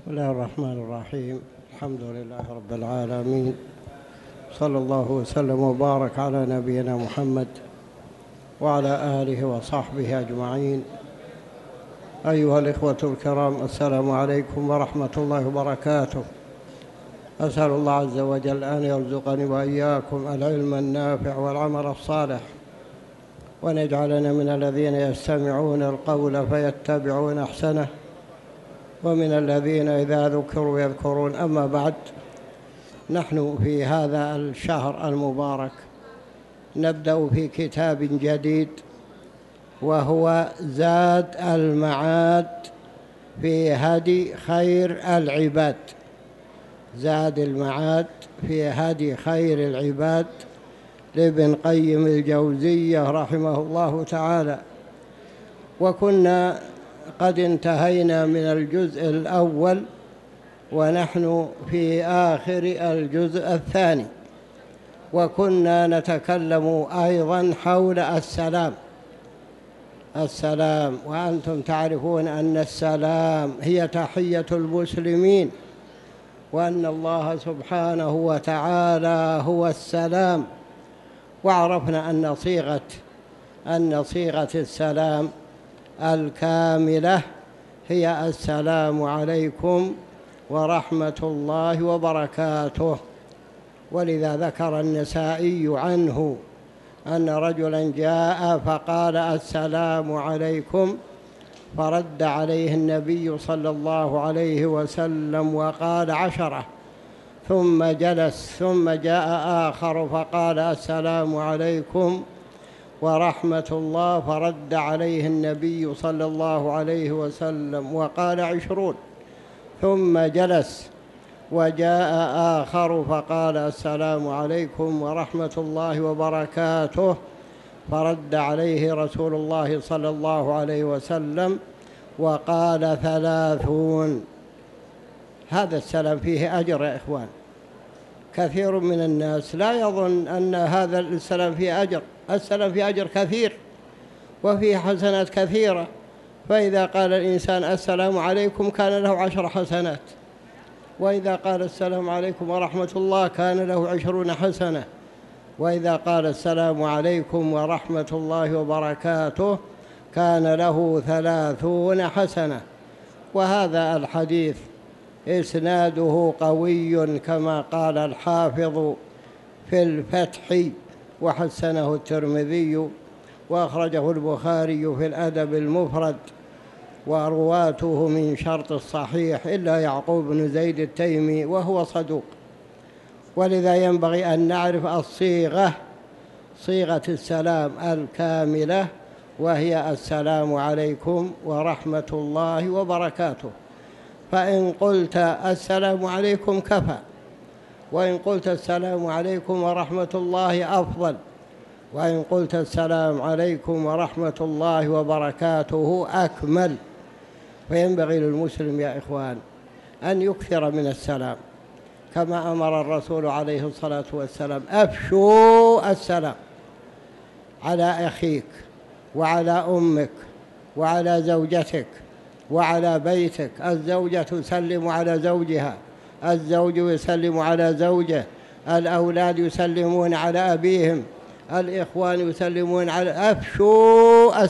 بسم الله الرحمن الرحيم. الحمد لله رب العالمين، صلى الله وسلم وبارك على نبينا محمد وعلى آله وصحبه أجمعين. أيها الإخوة الكرام، السلام عليكم ورحمة الله وبركاته. أسأل الله عز وجل أن يرزقني وإياكم العلم النافع والعمل الصالح، وأن يجعلنا من الذين يستمعون القول فيتبعون أحسنه، ومن الذين إذا ذكروا يذكرون. أما بعد، نحن في هذا الشهر المبارك نبدأ في كتاب جديد، وهو زاد المعاد في هدي خير العباد. زاد المعاد في هدي خير العباد لابن قيم الجوزية رحمه الله تعالى. وكنا قد انتهينا من الجزء الأول، ونحن في آخر الجزء الثاني، وكنا نتكلم أيضا حول السلام. وأنتم تعرفون أن السلام هي تحية المسلمين، وأن الله سبحانه وتعالى هو السلام. وعرفنا أن صيغة السلام الكاملة هي السلام عليكم ورحمة الله وبركاته. ولذا ذكر النسائي عنه أن رجلا جاء فقال السلام عليكم، فرد عليه النبي صلى الله عليه وسلم وقال 10، ثم جلس، ثم جاء آخر فقال السلام عليكم ورحمة الله، فرد عليه النبي صلى الله عليه وسلم وقال 20، ثم جلس، وجاء آخر فقال السلام عليكم ورحمة الله وبركاته، فرد عليه رسول الله صلى الله عليه وسلم وقال 30. هذا السلام فيه أجر يا إخوان. كثير من الناس لا يظن أن هذا السلام فيه أجر. السلام فيه أجر كثير وفيه حسنات كثيرة. فإذا قال الإنسان السلام عليكم كان له 10 حسنات، وإذا قال السلام عليكم ورحمة الله كان له 20 حسنة، وإذا قال السلام عليكم ورحمة الله وبركاته كان له 30 حسنة. وهذا الحديث إسناده قوي كما قال الحافظ في الفتح، وحسنه الترمذي، وأخرجه البخاري في الأدب المفرد، ورواته من شرط الصحيح إلا يعقوب بن زيد التيمي وهو صدوق. ولذا ينبغي أن نعرف صيغة السلام الكاملة، وهي السلام عليكم ورحمة الله وبركاته. فإن قلت السلام عليكم كفى، وإن قلت السلام عليكم ورحمة الله أفضل، وإن قلت السلام عليكم ورحمة الله وبركاته أكمل. فينبغي للمسلم يا إخوان أن يكثر من السلام، كما أمر الرسول عليه الصلاة والسلام: أفشوا السلام على أخيك وعلى أمك وعلى زوجتك وعلى بيتك. الزوجة تسلم على زوجها، الزوج يسلم على زوجه، الأولاد يسلمون على أبيهم، الإخوان يسلمون على. أفشوا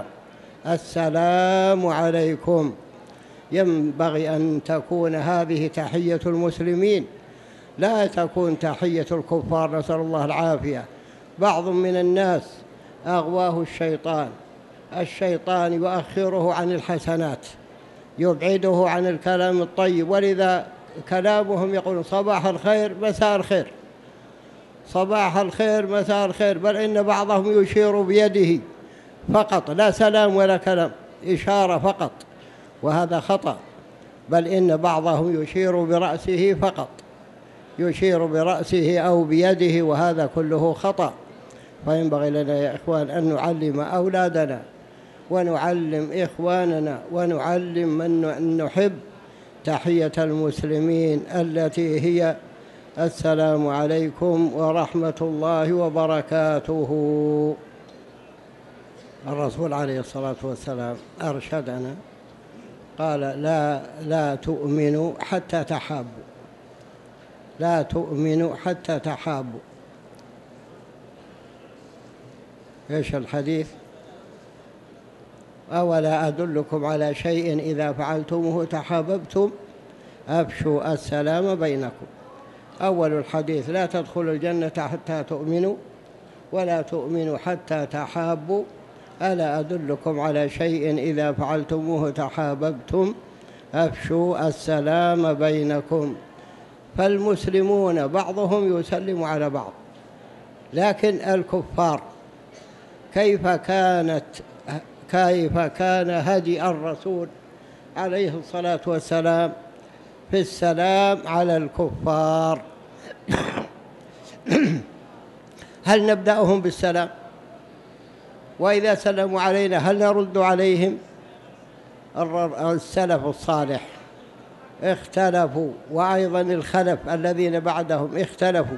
السلام عليكم. ينبغي أن تكون هذه تحية المسلمين، لا تكون تحية الكفار، نسأل الله العافية. بعض من الناس أغواه الشيطان يؤخره عن الحسنات، يبعده عن الكلام الطيب. ولذا كلامهم يقول صباح الخير مساء الخير، صباح الخير مساء الخير، بل إن بعضهم يشير بيده فقط، لا سلام ولا كلام، إشارة فقط، وهذا خطأ. بل إن بعضهم يشير برأسه فقط، يشير برأسه أو بيده، وهذا كله خطأ. فينبغي لنا يا إخوان أن نعلم أولادنا ونعلم إخواننا ونعلم من نحب تحية المسلمين التي هي السلام عليكم ورحمة الله وبركاته. الرسول عليه الصلاة والسلام أرشدنا قال لا تؤمنوا حتى تحابوا، لا تؤمنوا حتى تحابوا. إيش الحديث؟ أولا أدلكم على شيء إذا فعلتموه تحاببتم أفشوا السلام بينكم. أول الحديث لا تدخلوا الجنة حتى تؤمنوا ولا تؤمنوا حتى تحابوا، ألا أدلكم على شيء إذا فعلتموه تحاببتم أفشوا السلام بينكم. فالمسلمون بعضهم يسلم على بعض، لكن الكفار كيف كان هدي الرسول عليه الصلاة والسلام في السلام على الكفار؟ هل نبدأهم بالسلام؟ وإذا سلموا علينا هل نرد عليهم؟ السلف الصالح اختلفوا، وأيضا الخلف الذين بعدهم اختلفوا،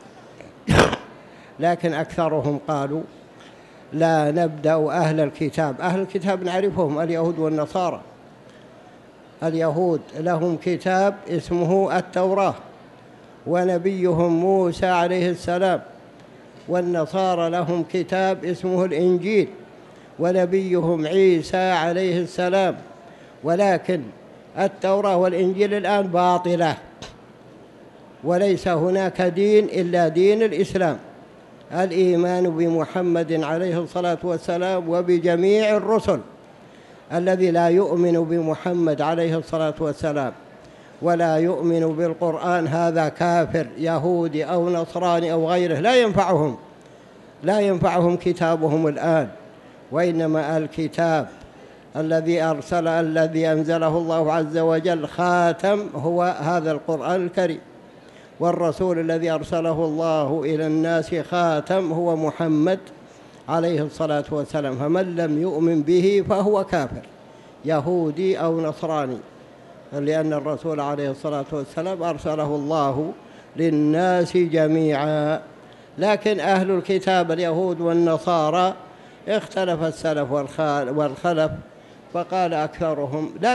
لكن أكثرهم قالوا لا نبدأ أهل الكتاب. أهل الكتاب نعرفهم، اليهود والنصارى. اليهود لهم كتاب اسمه التوراة ونبيهم موسى عليه السلام، والنصارى لهم كتاب اسمه الإنجيل ونبيهم عيسى عليه السلام. ولكن التوراة والإنجيل الآن باطلة، وليس هناك دين إلا دين الإسلام، الإيمان بمحمد عليه الصلاة والسلام وبجميع الرسل. الذي لا يؤمن بمحمد عليه الصلاة والسلام ولا يؤمن بالقرآن هذا كافر، يهودي أو نصراني أو غيره، لا ينفعهم كتابهم الآن. وإنما الكتاب الذي أنزله الله عز وجل خاتم هو هذا القرآن الكريم، والرسول الذي أرسله الله إلى الناس خاتم هو محمد عليه الصلاة والسلام. فمن لم يؤمن به فهو كافر، يهودي أو نصراني، لأن الرسول عليه الصلاة والسلام أرسله الله للناس جميعا. لكن أهل الكتاب اليهود والنصارى اختلف السلف والخلف، فقال أكثرهم لا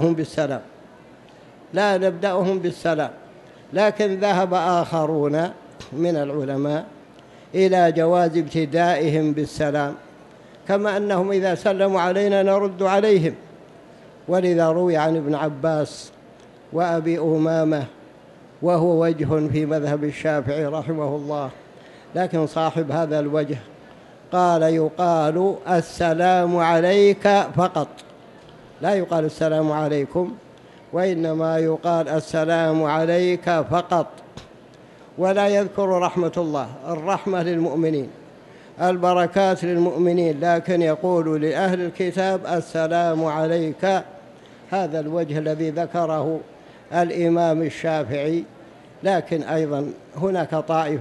نبدأهم بالسلام. لكن ذهب آخرون من العلماء إلى جواز ابتدائهم بالسلام، كما أنهم إذا سلموا علينا نرد عليهم. ولذا روي عن ابن عباس وأبي أمامة، وهو وجه في مذهب الشافعي رحمه الله، لكن صاحب هذا الوجه قال يقال السلام عليك فقط، لا يقال السلام عليكم، وإنما يقال السلام عليك فقط، ولا يذكر رحمة الله. الرحمة للمؤمنين، البركات للمؤمنين، لكن يقول لأهل الكتاب السلام عليك. هذا الوجه الذي ذكره الإمام الشافعي. لكن أيضا هناك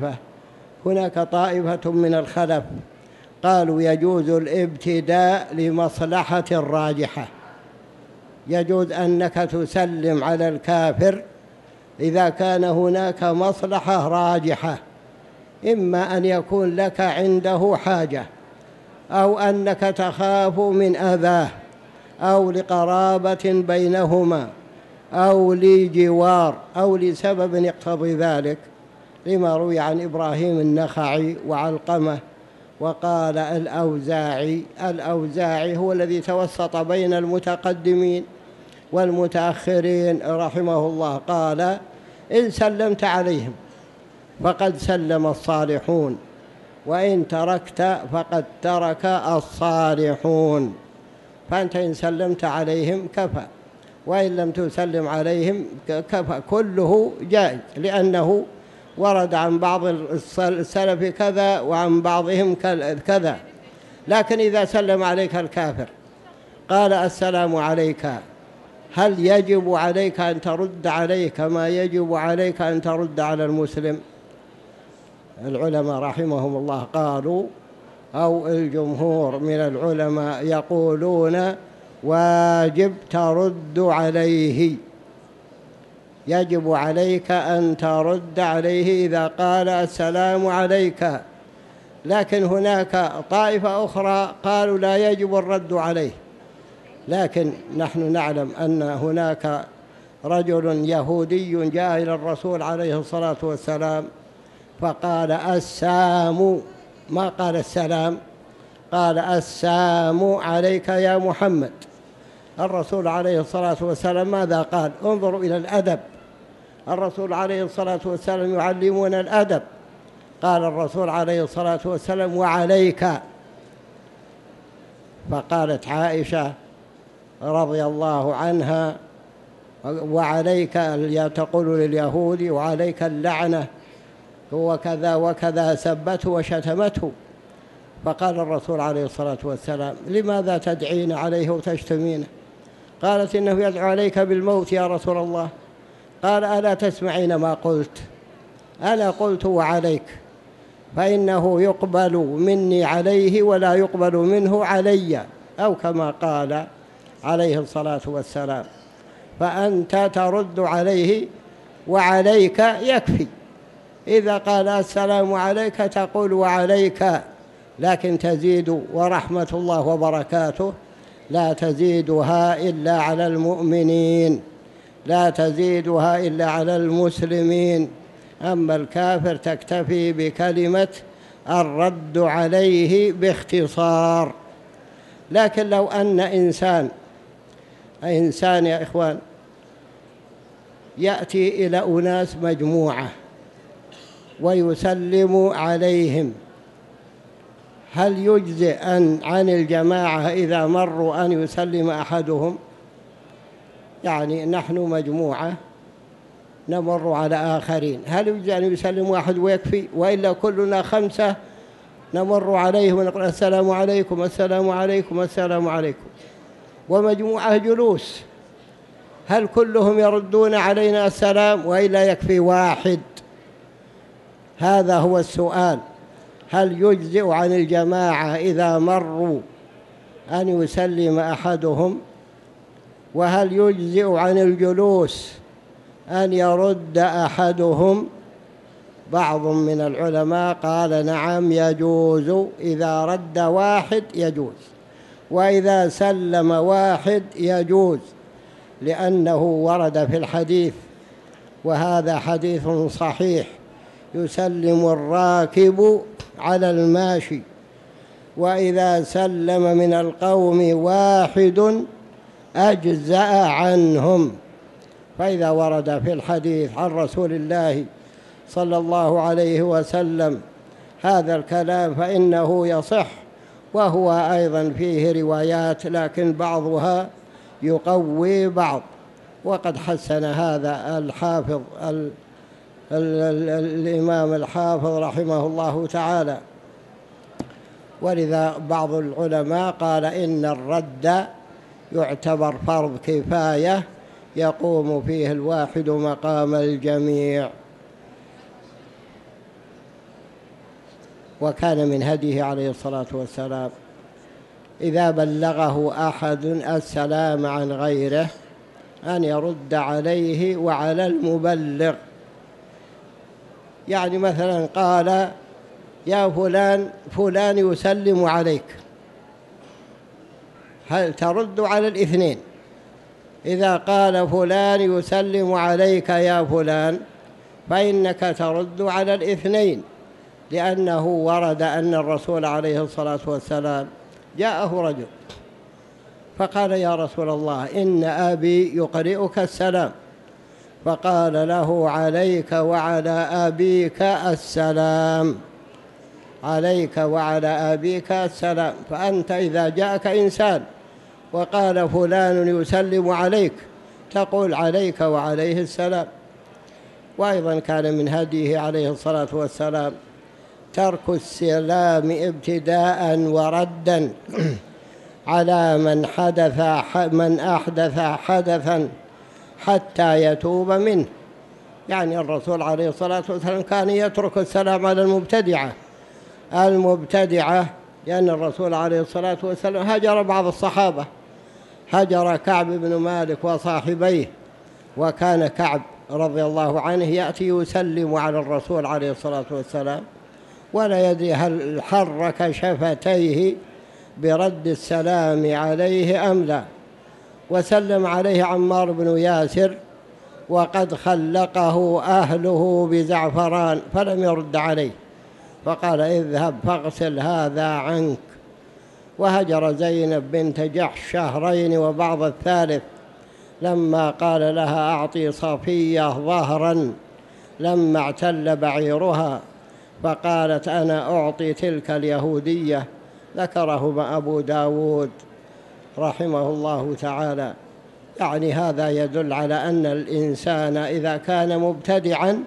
طائفة من الخلف قالوا يجوز الابتداء لمصلحة راجحة، يجوز أنك تسلم على الكافر إذا كان هناك مصلحة راجحة، إما أن يكون لك عنده حاجة، أو أنك تخاف من أذاه، أو لقرابة بينهما، أو لجوار، أو لسبب يقتضي ذلك، لما روي عن إبراهيم النخعي وعلقمة. وقال الأوزاعي هو الذي توسط بين المتقدمين والمتأخرين رحمه الله، قال إن سلمت عليهم فقد سلم الصالحون، وإن تركت فقد ترك الصالحون. فأنت إن سلمت عليهم كفى، وإن لم تسلم عليهم كفى، كله جائز، لأنه ورد عن بعض السلف كذا وعن بعضهم كذا. لكن إذا سلم عليك الكافر قال السلام عليك، هل يجب عليك أن ترد عليه كما يجب عليك أن ترد على المسلم؟ العلماء رحمهم الله قالوا، أو الجمهور من العلماء يقولون واجب ترد عليه، يجب عليك أن ترد عليه إذا قال السلام عليك. لكن هناك طائفة أخرى قالوا لا يجب الرد عليه، لكن نحن نعلم أن هناك رجل يهودي جاء إلى الرسول عليه الصلاة والسلام فقال السام، ما قال السلام، قال السام عليك يا محمد. الرسول عليه الصلاة والسلام ماذا قال؟ انظروا إلى الأدب، الرسول عليه الصلاة والسلام يعلمنا الأدب. قال الرسول عليه الصلاة والسلام وعليك. فقالت عائشة رضي الله عنها وعليك، تقول لليهود وعليك اللعنة، هو كذا وكذا، سبته وشتمته. فقال الرسول عليه الصلاة والسلام لماذا تدعين عليه وتشتمينه؟ قالت إنه يدعو عليك بالموت يا رسول الله. قال ألا تسمعين ما قلت؟ أنا قلت وعليك، فإنه يقبل مني عليه ولا يقبل منه علي، أو كما قال عليه الصلاة والسلام. فأنت ترد عليه وعليك يكفي، إذا قال السلام عليك تقول وعليك، لكن تزيد ورحمة الله وبركاته لا تزيدها إلا على المؤمنين، لا تزيدها إلا على المسلمين. أما الكافر تكتفي بكلمة الرد عليه باختصار. لكن لو أن إنسان يا إخوان يأتي إلى أناس مجموعة ويسلم عليهم، هل يجزئ عن الجماعة إذا مروا أن يسلم أحدهم؟ يعني نحن مجموعة نمر على آخرين، هل يجزئ أن يسلم واحد ويكفي؟ وإلا كلنا 5 نمر عليهم ونقول السلام عليكم السلام عليكم السلام عليكم، ومجموعة جلوس، هل كلهم يردون علينا السلام وإلا يكفي واحد؟ هذا هو السؤال. هل يجزئ عن الجماعة إذا مروا أن يسلم أحدهم؟ وهل يجزئ عن الجلوس أن يرد أحدهم؟ بعض من العلماء قال نعم يجوز، إذا رد واحد يجوز، وإذا سلم واحد يجوز، لأنه ورد في الحديث، وهذا حديث صحيح، يسلم الراكب على الماشي، وإذا سلم من القوم واحد أجزأ عنهم. فإذا ورد في الحديث عن رسول الله صلى الله عليه وسلم هذا الكلام فإنه يصح، وهو أيضا فيه روايات لكن بعضها يقوي بعض، وقد حسن هذا الحافظ الإمام الحافظ رحمه الله تعالى. ولذا بعض العلماء قال إن الرد يعتبر فرض كفاية يقوم فيه الواحد مقام الجميع. وكان من هديه عليه الصلاة والسلام إذا بلغه أحد السلام عن غيره أن يرد عليه وعلى المبلغ. يعني مثلا قال يا فلان، فلان يسلم عليك، هل ترد على الاثنين؟ إذا قال فلان يسلم عليك يا فلان فإنك ترد على الاثنين، لأنه ورد أن الرسول عليه الصلاة والسلام جاءه رجل فقال يا رسول الله إن أبي يقرئك السلام، فقال له عليك وعلى أبيك السلام، عليك وعلى أبيك السلام. فأنت إذا جاءك إنسان وقال فلان يسلم عليك تقول عليك وعليه السلام. وأيضا كان من هديه عليه الصلاة والسلام ترك السلام ابتداء وردا على من أحدث حدثا حتى يتوب منه. يعني الرسول عليه الصلاة والسلام كان يترك السلام على المبتدعة، لأن الرسول عليه الصلاة والسلام هجر بعض الصحابة، هجر كعب بن مالك وصاحبيه، وكان كعب رضي الله عنه يأتي يسلم على الرسول عليه الصلاة والسلام ولا يدري هل حرك شفتيه برد السلام عليه أم لا، وسلم عليه عمار بن ياسر وقد خلقه أهله بزعفران فلم يرد عليه، فقال اذهب فاغسل هذا عنك. وهجر زينب بنت جحش 2 وبعض الثالث لما قال لها أعطي صفية ظهرا لما اعتل بعيرها، فقالت أنا أعطي تلك اليهودية. ذكرهما أبو داود رحمه الله تعالى. يعني هذا يدل على أن الإنسان إذا كان مبتدعا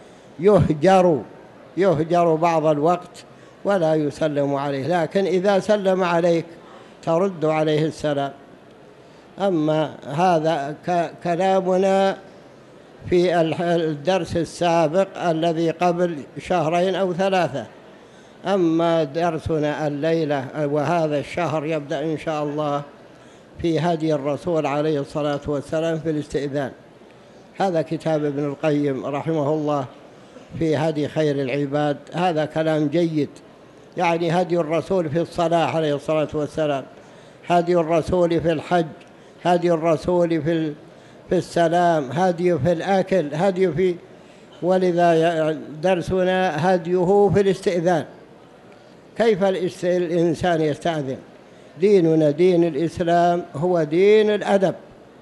يهجر بعض الوقت ولا يسلم عليه، لكن إذا سلم عليك ترد عليه السلام. أما هذا كلامنا في الدرس السابق الذي قبل 2 أو 3. أما درسنا الليلة وهذا الشهر يبدأ إن شاء الله في هدي الرسول عليه الصلاة والسلام في الاستئذان. هذا كتاب ابن القيم رحمه الله في هدي خير العباد. هذا كلام جيد، يعني هدي الرسول في الصلاة عليه الصلاة والسلام، هدي الرسول في الحج، هدي الرسول في السلام، هدي في الأكل، هدي في، ولذا درسنا هديه في الاستئذان. كيف الإنسان يستأذن؟ ديننا دين الإسلام هو دين الأدب،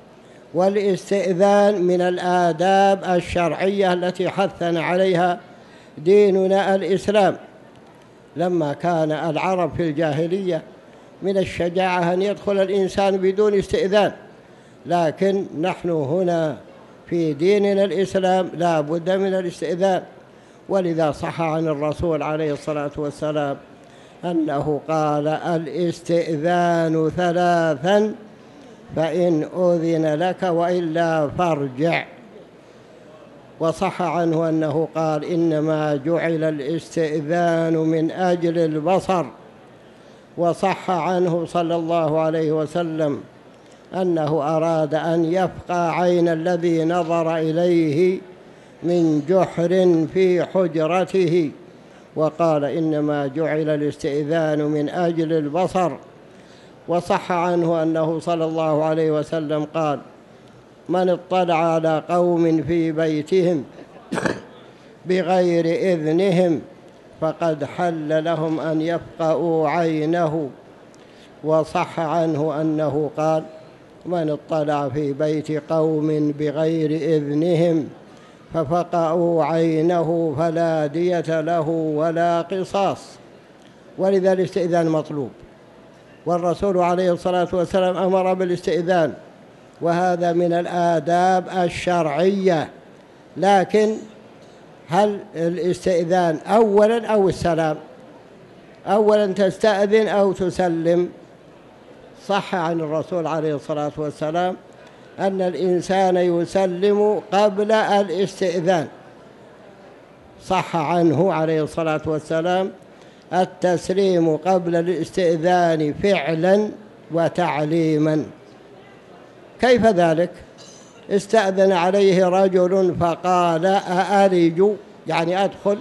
والاستئذان من الآداب الشرعية التي حثنا عليها ديننا الإسلام. لما كان العرب في الجاهلية من الشجاعة أن يدخل الإنسان بدون استئذان، لكن نحن هنا في ديننا الإسلام لا بد من الاستئذان. ولذا صح عن الرسول عليه الصلاة والسلام أنه قال الاستئذان 3 فإن أذن لك وإلا فارجع. وصح عنه أنه قال إنما جعل الاستئذان من أجل البصر. وصح عنه صلى الله عليه وسلم أنه أراد أن يفقى عين الذي نظر إليه من جحر في حجرته، وقال إنما جعل الاستئذان من أجل البصر. وصح عنه أنه صلى الله عليه وسلم قال من اطلع على قوم في بيتهم بغير إذنهم فقد حل لهم أن يفقئوا عينه. وصح عنه أنه قال من اطلع في بيت قوم بغير إذنهم ففقئوا عينه فلا دية له ولا قصاص. ولذا الاستئذان مطلوب، والرسول عليه الصلاة والسلام أمر بالاستئذان، وهذا من الآداب الشرعية. لكن هل الاستئذان أولا أو السلام؟ أولا تستأذن أو تسلم؟ صح عن الرسول عليه الصلاة والسلام أن الإنسان يسلم قبل الاستئذان. صح عنه عليه الصلاة والسلام التسليم قبل الاستئذان فعلا وتعليما. كيف ذلك؟ استأذن عليه رجل فقال أألج، يعني أدخل،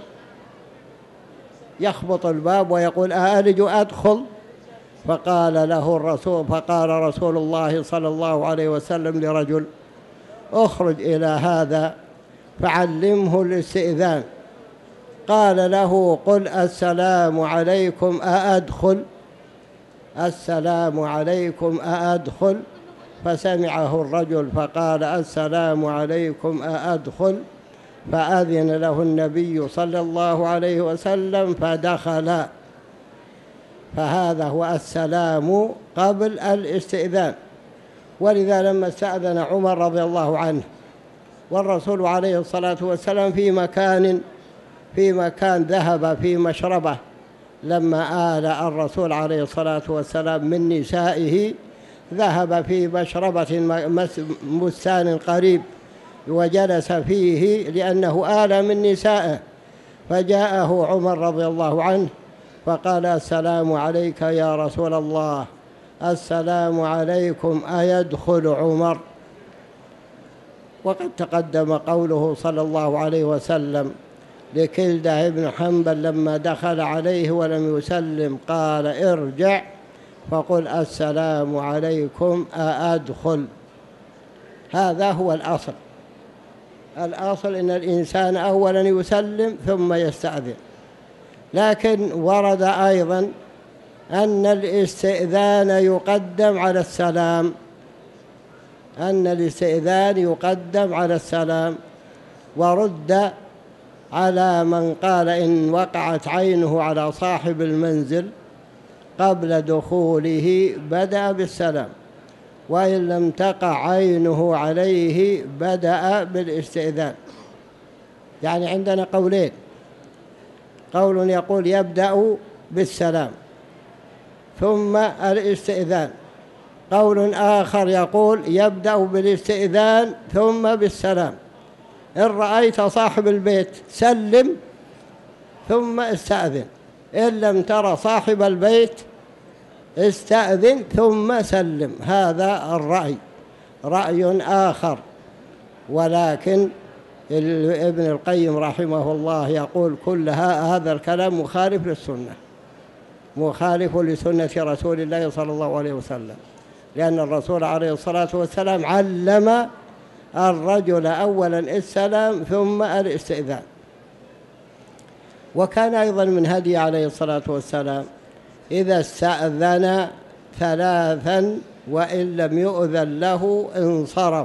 يخبط الباب ويقول أألج أدخل، فقال رسول الله صلى الله عليه وسلم لرجل اخرج إلى هذا فعلمه الاستئذان. قال له قل السلام عليكم أأدخل، السلام عليكم أأدخل، فسمعه الرجل فقال السلام عليكم أأدخل، فأذن له النبي صلى الله عليه وسلم فدخل. فهذا هو السلام قبل الاستئذان. ولذا لما استأذن عمر رضي الله عنه والرسول عليه الصلاة والسلام في مكان ذهب في مشربه، لما آل الرسول عليه الصلاة والسلام من نسائه ذهب في مشربة بستان قريب وجلس فيه لأنه آل من نسائه، فجاءه عمر رضي الله عنه فقال السلام عليك يا رسول الله، السلام عليكم أيدخل عمر؟ وقد تقدم قوله صلى الله عليه وسلم لكلدة بن حنبل لما دخل عليه ولم يسلم قال ارجع فقل السلام عليكم أأدخل. هذا هو الأصل. الأصل إن الإنسان أولا يسلم ثم يستأذن. لكن ورد أيضا أن الاستئذان يقدم على السلام، أن الاستئذان يقدم على السلام. ورد على من قال إن وقعت عينه على صاحب المنزل قبل دخوله بدأ بالسلام، وإن لم تقع عينه عليه بدأ بالاستئذان. يعني عندنا قولين، قول يقول يبدأ بالسلام ثم الاستئذان، قول آخر يقول يبدأ بالاستئذان ثم بالسلام. إن رأيت صاحب البيت سلم ثم استأذن، إن لم ترى صاحب البيت استأذن ثم سلم. هذا الرأي، رأي آخر. ولكن ابن القيم رحمه الله يقول كل هذا الكلام مخالف للسنة، مخالف لسنة رسول الله صلى الله عليه وسلم، لأن الرسول عليه الصلاة والسلام علم الرجل أولا السلام ثم الاستئذان. وكان أيضا من هدي عليه الصلاة والسلام إذا استأذن ثلاثا وإن لم يؤذن له انصرف.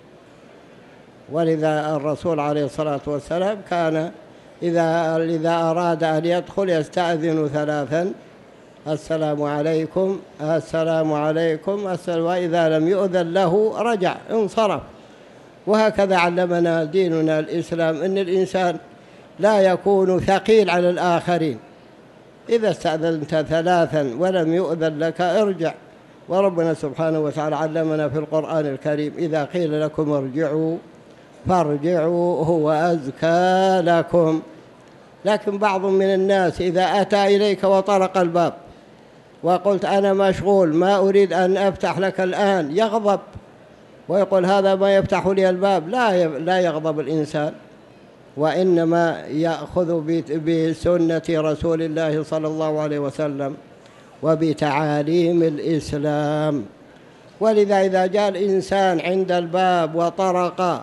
ولذا الرسول عليه الصلاة والسلام كان إذا أراد أن يدخل يستأذن ثلاثا: السلام عليكم، السلام عليكم، وإذا لم يؤذن له رجع انصرف. وهكذا علمنا ديننا الإسلام أن الإنسان لا يكون ثقيل على الآخرين. إذا استأذنت ثلاثا ولم يؤذن لك ارجع. وربنا سبحانه وتعالى علمنا في القرآن الكريم: إذا قيل لكم ارجعوا فارجعوا هو أزكى لكم. لكن بعض من الناس إذا أتى إليك وطرق الباب وقلت أنا مشغول ما أريد أن أفتح لك الآن يغضب ويقول هذا ما يفتح لي الباب. لا يغضب الإنسان، وإنما يأخذ بسنة رسول الله صلى الله عليه وسلم وبتعاليم الإسلام. ولذا إذا جاء الإنسان عند الباب وطرق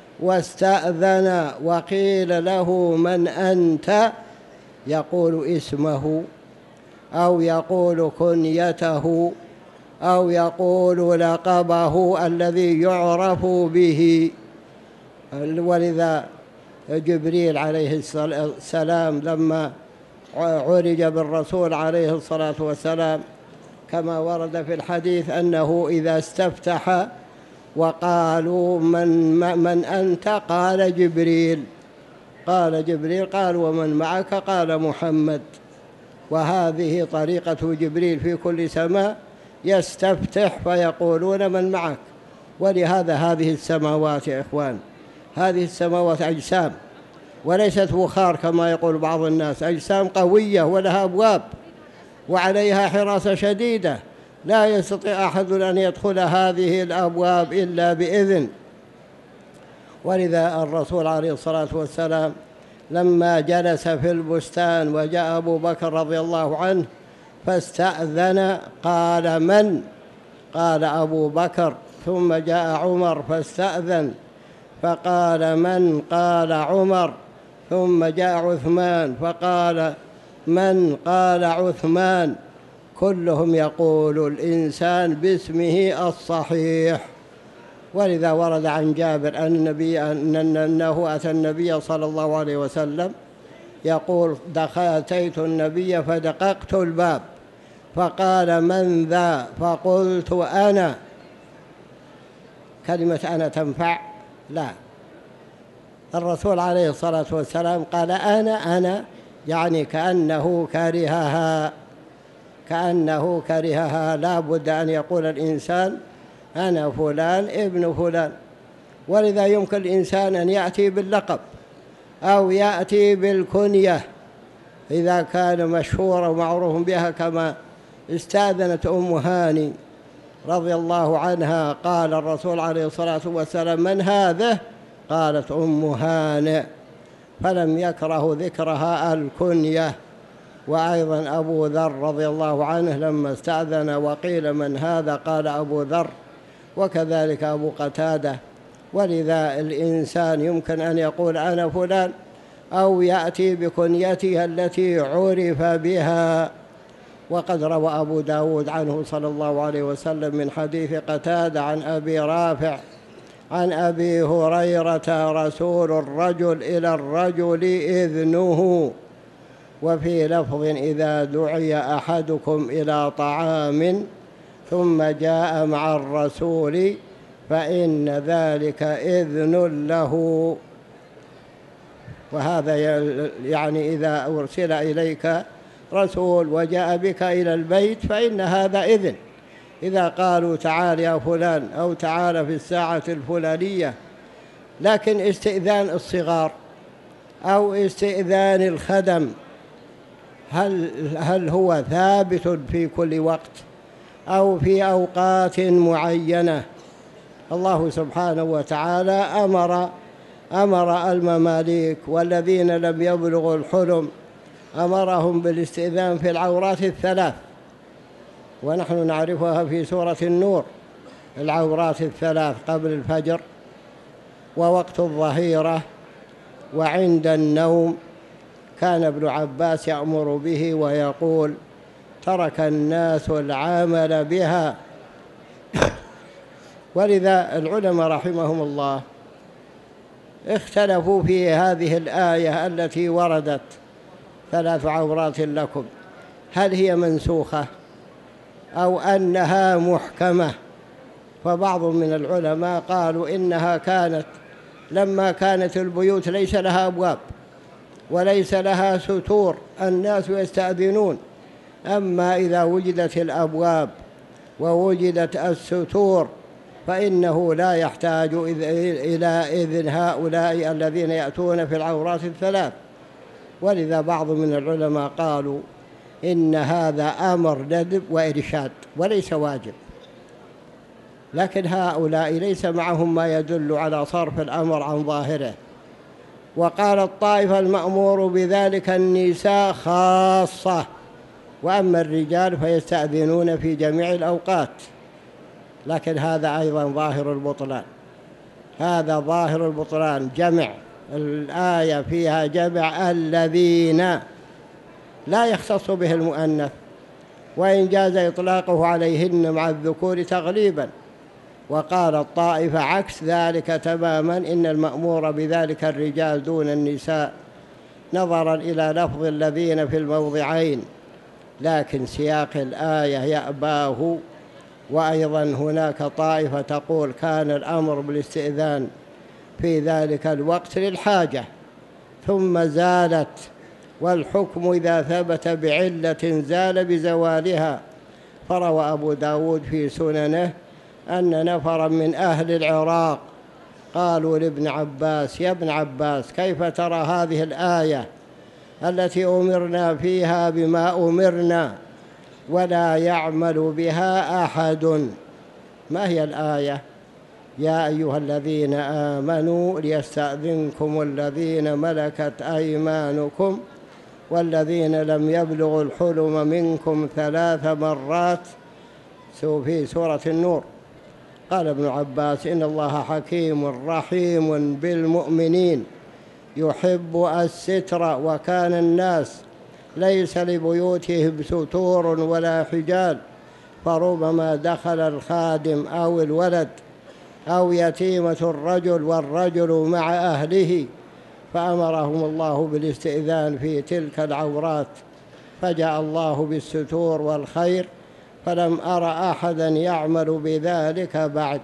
واستأذن وقيل له من أنت، يقول اسمه أو يقول كنيته أو يقول لقبه الذي يعرف به. ولذا جبريل عليه السلام لما عرج بالرسول عليه الصلاة والسلام كما ورد في الحديث أنه إذا استفتح وقالوا من أنت قال جبريل، قال جبريل، قال ومن معك قال محمد. وهذه طريقة جبريل في كل سماء، يستفتح فيقولون من معك. ولهذا هذه السماوات يا إخوان، هذه السماوات أجسام وليست بخار كما يقول بعض الناس، أجسام قوية ولها أبواب وعليها حراسة شديدة، لا يستطيع أحد أن يدخل هذه الأبواب إلا بإذن. ولذا الرسول عليه الصلاة والسلام لما جلس في البستان وجاء أبو بكر رضي الله عنه فاستأذن قال من؟ قال أبو بكر. ثم جاء عمر فاستأذن فقال من؟ قال عمر. ثم جاء عثمان فقال من؟ قال عثمان. كلهم يقول الإنسان باسمه الصحيح. ولذا ورد عن جابر أنه أتى النبي صلى الله عليه وسلم يقول أتيت النبي فدققت الباب فقال من ذا؟ فقلت أنا. كلمة أنا تنفع؟ لا. الرسول عليه الصلاة والسلام قال أنا يعني كأنه كرهها. لا بد أن يقول الإنسان أنا فلان ابن فلان. ولذا يمكن الإنسان أن يأتي باللقب أو يأتي بالكنية إذا كان مشهورا ومعروف بها، كما استأذنت أم هاني رضي الله عنها، قال الرسول عليه الصلاة والسلام من هذه؟ قالت أم هانئ، فلم يكره ذكرها الكنية. وأيضا أبو ذر رضي الله عنه لما استأذن وقيل من هذا قال أبو ذر، وكذلك أبو قتادة. ولذا الإنسان يمكن أن يقول أنا فلان، أو يأتي بكنيته التي عرف بها. وقد روى أبو داود عنه صلى الله عليه وسلم من حديث قتادة عن أبي رافع عن أبي هريرة: رسول الرجل إلى الرجل إذنه. وفي لفظ: إذا دعي أحدكم إلى طعام ثم جاء مع الرسول فإن ذلك إذن له. وهذا يعني إذا أرسل إليك رسول وجاء بك إلى البيت فإن هذا إذن. إذا قالوا تعال يا فلان أو تعال في الساعة الفلانية. لكن استئذان الصغار أو استئذان الخدم هل هو ثابت في كل وقت أو في أوقات معينة؟ الله سبحانه وتعالى أمر المماليك والذين لم يبلغوا الحلم أمرهم بالاستئذان في العورات الثلاث، ونحن نعرفها في سورة النور: العورات الثلاث قبل الفجر ووقت الظهيرة وعند النوم. كان ابن عباس يأمر به ويقول: ترك الناس العمل بها. ولذا العلماء رحمهم الله اختلفوا في هذه الآية التي وردت: ثلاث عورات لكم، هل هي منسوخة أو أنها محكمة؟ فبعض من العلماء قالوا إنها كانت لما كانت البيوت ليس لها أبواب وليس لها ستور الناس يستأذنون، أما إذا وجدت الأبواب ووجدت الستور فإنه لا يحتاج إلى إذن هؤلاء الذين يأتون في العورات الثلاث. ولذا بعض من العلماء قالوا إن هذا أمر ندب وإرشاد وليس واجب، لكن هؤلاء ليس معهم ما يدل على صرف الأمر عن ظاهره. وقال الطائفة: المأمور بذلك النساء خاصة، وأما الرجال فيستأذنون في جميع الأوقات. لكن هذا أيضا ظاهر البطلان، هذا ظاهر البطلان. جمع الآية فيها جمع الذين لا يختص به المؤنث، وإن جاز إطلاقه عليهن مع الذكور تغليبا. وقال الطائفة عكس ذلك تماما: إن المأمور بذلك الرجال دون النساء، نظرا إلى لفظ الذين في الموضعين، لكن سياق الآية يأباه. وأيضا هناك طائفة تقول كان الأمر بالاستئذان في ذلك الوقت للحاجة ثم زالت، والحكم إذا ثبت بعلة زال بزوالها. فروى أبو داود في سننه أن نفرا من أهل العراق قالوا لابن عباس: يا ابن عباس، كيف ترى هذه الآية التي أمرنا فيها بما أمرنا ولا يعمل بها أحد؟ ما هي الآية؟ يا أيها الذين آمنوا ليستأذنكم الذين ملكت أيمانكم والذين لم يبلغوا الحلم منكم 3 مرات في سورة النور. قال ابن عباس: إن الله حكيم رحيم بالمؤمنين يحب الستر، وكان الناس ليس لبيوتهم ستور ولا حجال، فربما دخل الخادم أو الولد أو يتيمة الرجل والرجل مع أهله، فأمرهم الله بالاستئذان في تلك العورات، فجاء الله بالستور والخير، فلم أرى أحدا يعمل بذلك بعد.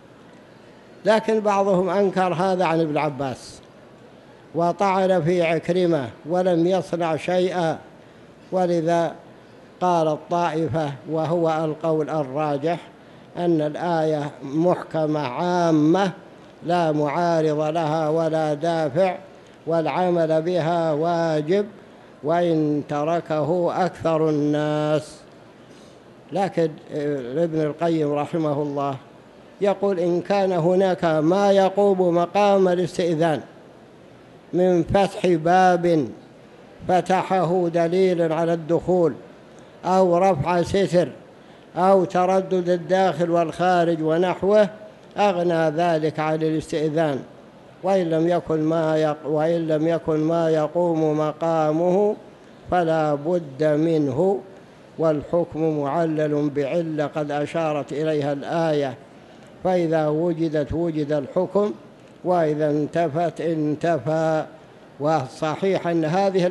لكن بعضهم أنكر هذا عن ابن عباس وطعن في عكرمة ولم يصنع شيئا. ولذا قال الطائفة، وهو القول الراجح، أن الآية محكمة عامة لا معارض لها ولا دافع، والعمل بها واجب وإن تركه أكثر الناس. لكن ابن القيم رحمه الله يقول: إن كان هناك ما يقوم مقام الاستئذان من فتح باب فتحه دليل على الدخول أو رفع ستر أو تردد الداخل والخارج ونحوه، أغنى ذلك عن الاستئذان، وإن لم يكن ما يقوم مقامه فلا بد منه، والحكم معلل بعلة قد أشارت إليها الآية، فإذا وجدت وجد الحكم، وإذا انتفت انتفى. والصحيح أن هذه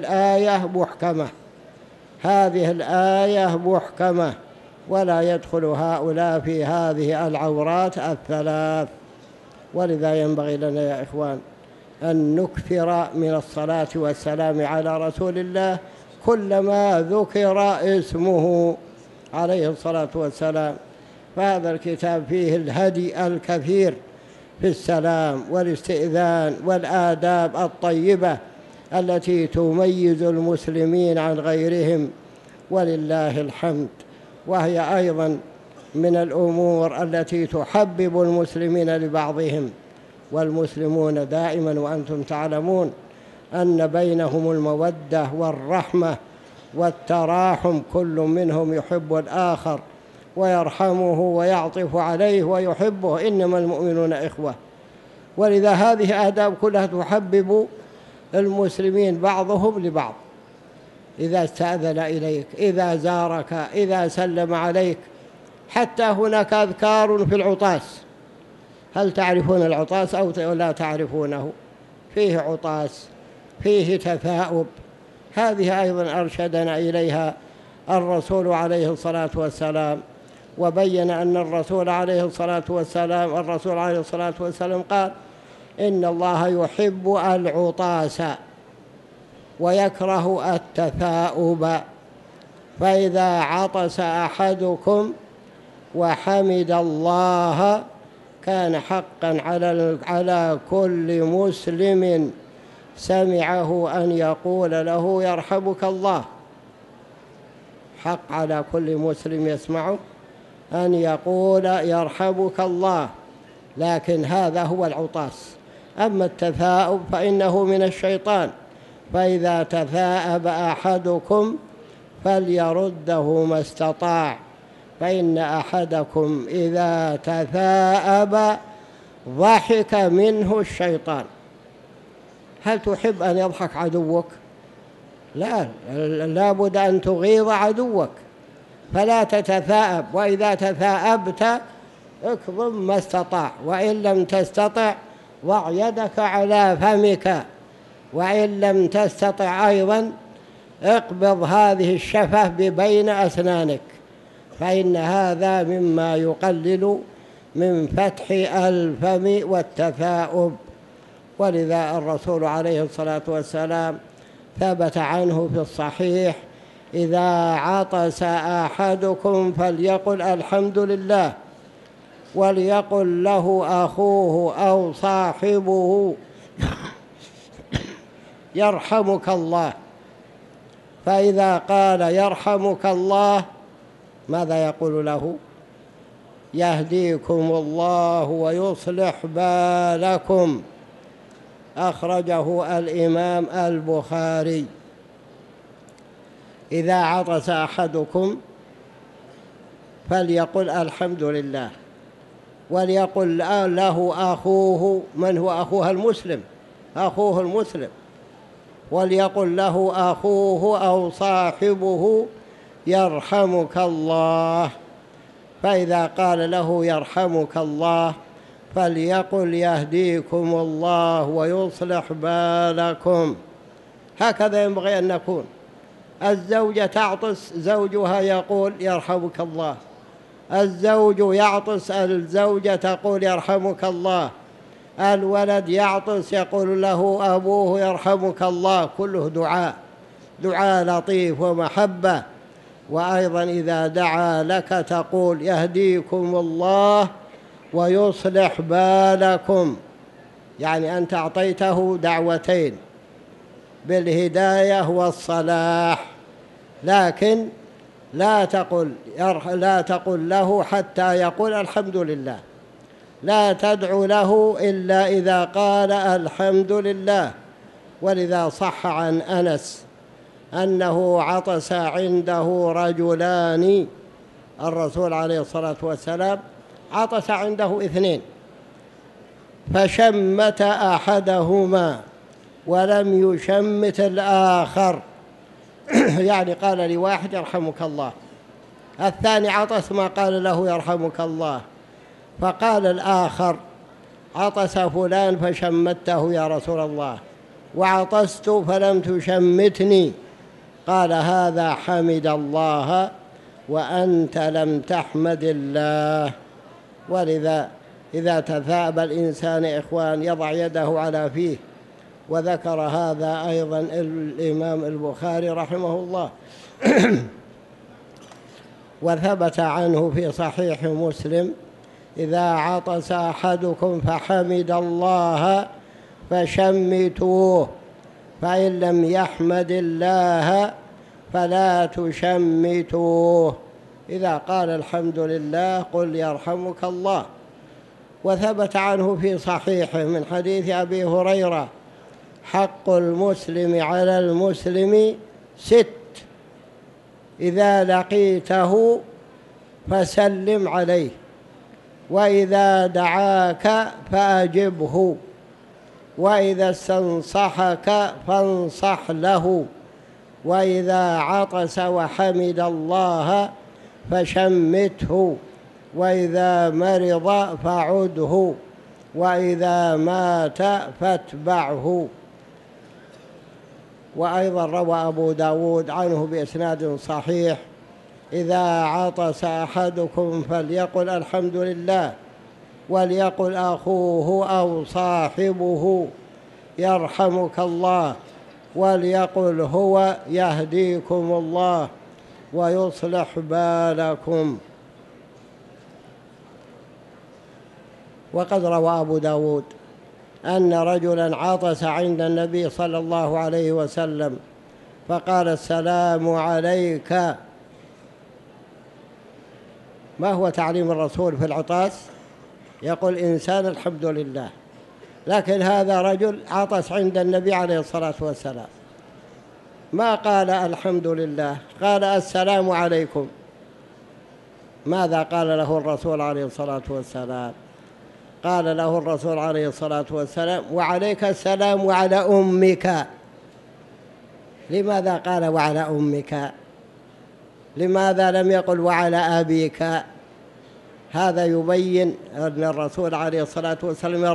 الآية محكمة، ولا يدخل هؤلاء في هذه العورات الثلاث. ولذا ينبغي لنا يا إخوان أن نكثر من الصلاة والسلام على رسول الله كلما ذكر اسمه عليه الصلاة والسلام. فهذا الكتاب فيه الهدي الكثير في السلام والاستئذان والآداب الطيبة التي تميز المسلمين عن غيرهم، ولله الحمد. وهي أيضا من الأمور التي تحبب المسلمين لبعضهم، والمسلمون دائما وأنتم تعلمون أن بينهم المودة والرحمة والتراحم، كل منهم يحب الآخر ويرحمه ويعطف عليه ويحبه، إنما المؤمنون إخوة. ولذا هذه آداب كلها تحبب المسلمين بعضهم لبعض، إذا استأذن إليك، إذا زارك، إذا سلم عليك. حتى هناك أذكار في العطاس، هل تعرفون العطاس أو لا تعرفونه؟ فيه عطاس، فيه تثاؤب، هذه أيضا أرشدنا إليها الرسول عليه الصلاة والسلام، وبين أن الرسول عليه الصلاة والسلام قال: إن الله يحب العطاس ويكره التثاؤب، فإذا عطس أحدكم وحمد الله كان حقا على كل مسلم سمعه أن يقول له يرحمك الله. حق على كل مسلم يسمعه أن يقول يرحمك الله، لكن هذا هو العطاس. أما التثاؤب فإنه من الشيطان، فإذا تثاءب أحدكم فليرده ما استطاع، فإن أحدكم إذا تثاءب ضحك منه الشيطان. هل تحب أن يضحك عدوك؟ لا بد أن تغيظ عدوك، فلا تتثاءب. وإذا تثاءبت اكظم ما استطاع، وإن لم تستطع ضع يدك على فمك، وإن لم تستطع أيضا اقبض هذه الشفة بين أسنانك، فإن هذا مما يقلل من فتح الفم والتثاؤب. ولذا الرسول عليه الصلاة والسلام ثبت عنه في الصحيح: إذا عطس أحدكم فليقل الحمد لله، وليقل له أخوه أو صاحبه يرحمك الله. فإذا قال يرحمك الله ماذا يقول له؟ يهديكم الله ويصلح بالكم. أخرجه الإمام البخاري. إذا عطس أحدكم فليقل الحمد لله، وليقل له أخوه، من هو أخوه؟ المسلم، أخوه المسلم، وليقل له أخوه أو صاحبه يرحمك الله. فإذا قال له يرحمك الله فليقل يهديكم الله ويصلح بالكم. هكذا ينبغي أن نكون. الزوجة تعطس زوجها يقول يرحمك الله، الزوج يعطس الزوجة تقول يرحمك الله، الولد يعطس يقول له أبوه يرحمك الله. كله دعاء لطيف ومحبة. وأيضا إذا دعا لك تقول يهديكم الله ويصلح بالكم، يعني أنت أعطيته دعوتين بالهداية والصلاح، لكن لا تقل له حتى يقول الحمد لله، لا تدعو له إلا إذا قال الحمد لله. ولذا صح عن أنس أنه عطس عنده رجلان، الرسول عليه الصلاة والسلام عطس عنده 2، فشمت أحدهما ولم يشمت الآخر يعني قال لواحد يرحمك الله، الثاني عطس ما قال له يرحمك الله، فقال الآخر عطس فلان فشمته يا رسول الله، وعطست فلم تشمتني، قال هذا حمد الله وأنت لم تحمد الله. ولذا إذا تثاءب الإنسان إخوان يضع يده على فيه، وذكر هذا أيضا الإمام البخاري رحمه الله وثبت عنه في صحيح مسلم: إذا عطس أحدكم فحمد الله فشمتوه، فإن لم يحمد الله فلا تشمتوه. إذا قال الحمد لله قل يرحمك الله. وثبت عنه في صحيحه من حديث أبي هريرة: حق المسلم على المسلم 6: إذا لقيته فسلم عليه، وإذا دعاك فأجبه، وإذا استنصحك فانصح له، وإذا عطس وحمد الله فشمته، وإذا مرض فعده، وإذا مات فاتبعه. وأيضا روى أبو داود عنه بإسناد صحيح: إذا عطس أحدكم فليقل الحمد لله، وليقل أخوه أو صاحبه يرحمك الله، وليقل هو يهديكم الله ويصلح بالكم. وقد روى أبو داود أن رجلا عطس عند النبي صلى الله عليه وسلم فقال: السلام عليك. ما هو تعليم الرسول في العطاس؟ يقول إنسان الحمد لله، لكن هذا رجل عطس عند النبي عليه الصلاة والسلام، ما قال الحمد لله، قال السلام عليكم. ماذا قال له الرسول عليه الصلاة والسلام؟ قال له الرسول عليه الصلاة والسلام: وعليك السلام وعلى أمك. لماذا قال وعلى أمك؟ لماذا لم يقل وعلى أبيك؟ هذا يبين أن الرسول عليه الصلاة والسلام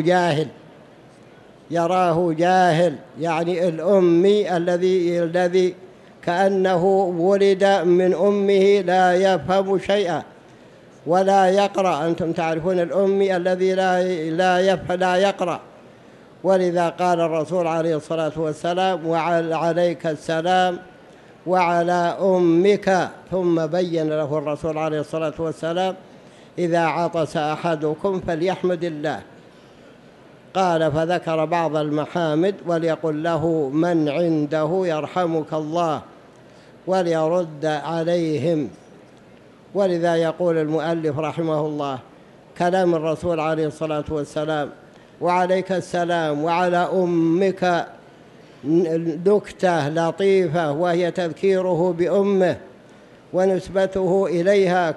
يراه جاهل، يعني الأمي الذي كأنه ولد من أمه لا يفهم شيئا ولا يقرأ. أنتم تعرفون الأمي الذي لا يقرأ. ولذا قال الرسول عليه الصلاة والسلام: وعليك السلام وعلى أمك. ثم بين له الرسول عليه الصلاة والسلام: إذا عطس أحدكم فليحمد الله. قال فذكر بعض المحامد: وليقل له من عنده يرحمك الله، وليرد عليهم. ولذا يقول المؤلف رحمه الله: كلام الرسول عليه الصلاة والسلام وعليك السلام وعلى أمك نكتة لطيفة، وهي تذكيره بأمه ونسبته إليها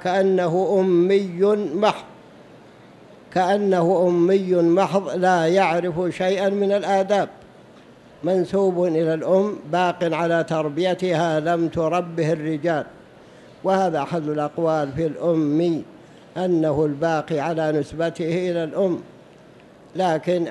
كأنه أمي محض لا يعرف شيئا من الآداب، منسوب إلى الأم باق على تربيتها لم تربه الرجال. وهذا أحد الأقوال في الأمي، أنه الباقي على نسبته إلى الأم، لكن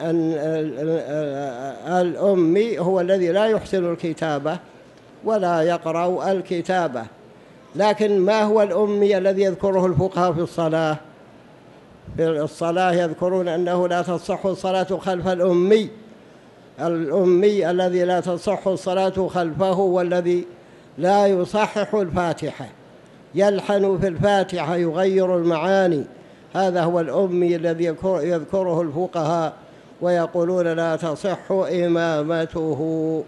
الأمي هو الذي لا يحسن الكتابة ولا يقرأ الكتابة. لكن ما هو الأمي الذي يذكره الفقهاء في الصلاة؟ في الصلاة يذكرون أنه لا تصح الصلاة خلف الأمي. الأمي الذي لا تصح الصلاة خلفه والذي لا يصحح الفاتحة، يلحن في الفاتحة، يغير المعاني. هذا هو الأمي الذي يذكره الفقهاء ويقولون لا تصح إمامته.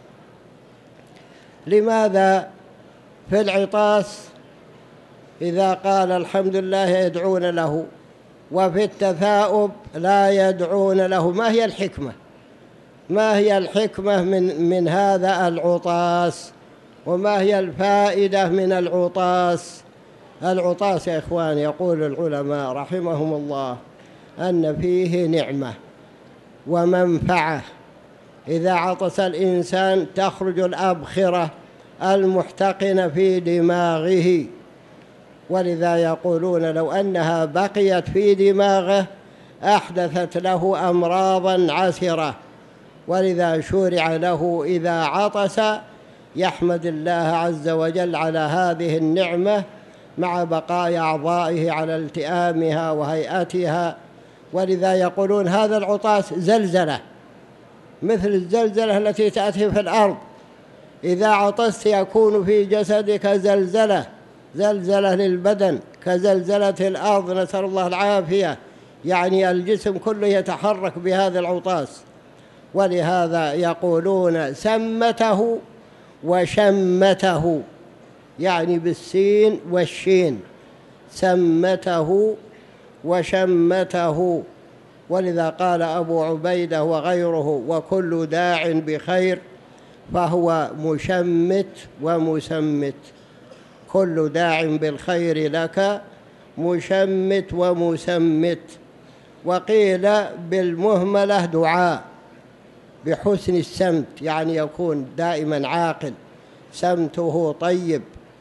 لماذا في العطاس إذا قال الحمد لله يدعون له، وفي التثاؤب لا يدعون له؟ ما هي الحكمة من هذا العطاس؟ وما هي الفائدة من العطاس؟ العطاس يا إخوان يقول العلماء رحمهم الله أن فيه نعمة ومنفعة. إذا عطس الإنسان تخرج الأبخرة المحتقنة في دماغه، ولذا يقولون لو أنها بقيت في دماغه أحدثت له أمراضا عسرة، ولذا شرع له إذا عطس يحمد الله عز وجل على هذه النعمة مع بقاء أعضائه على التئامها وهيئتها. ولذا يقولون هذا العطاس زلزلة، مثل الزلزلة التي تأتي في الأرض، إذا عطست يكون في جسدك زلزلة، زلزلة للبدن كزلزلة الأرض، نسأل الله العافية، يعني الجسم كله يتحرك بهذا العطاس. ولهذا يقولون سمته وشمته، يعني بالسين والشين، سمته وشمته. ولذا قال أبو عبيدة وغيره وكل داع بخير فهو مشمت ومسمت، كل داع بالخير لك مشمت ومسمت. وقيل بالمهملة دعاء بحسن السمت، يعني يكون دائما عاقل، سمته طيب،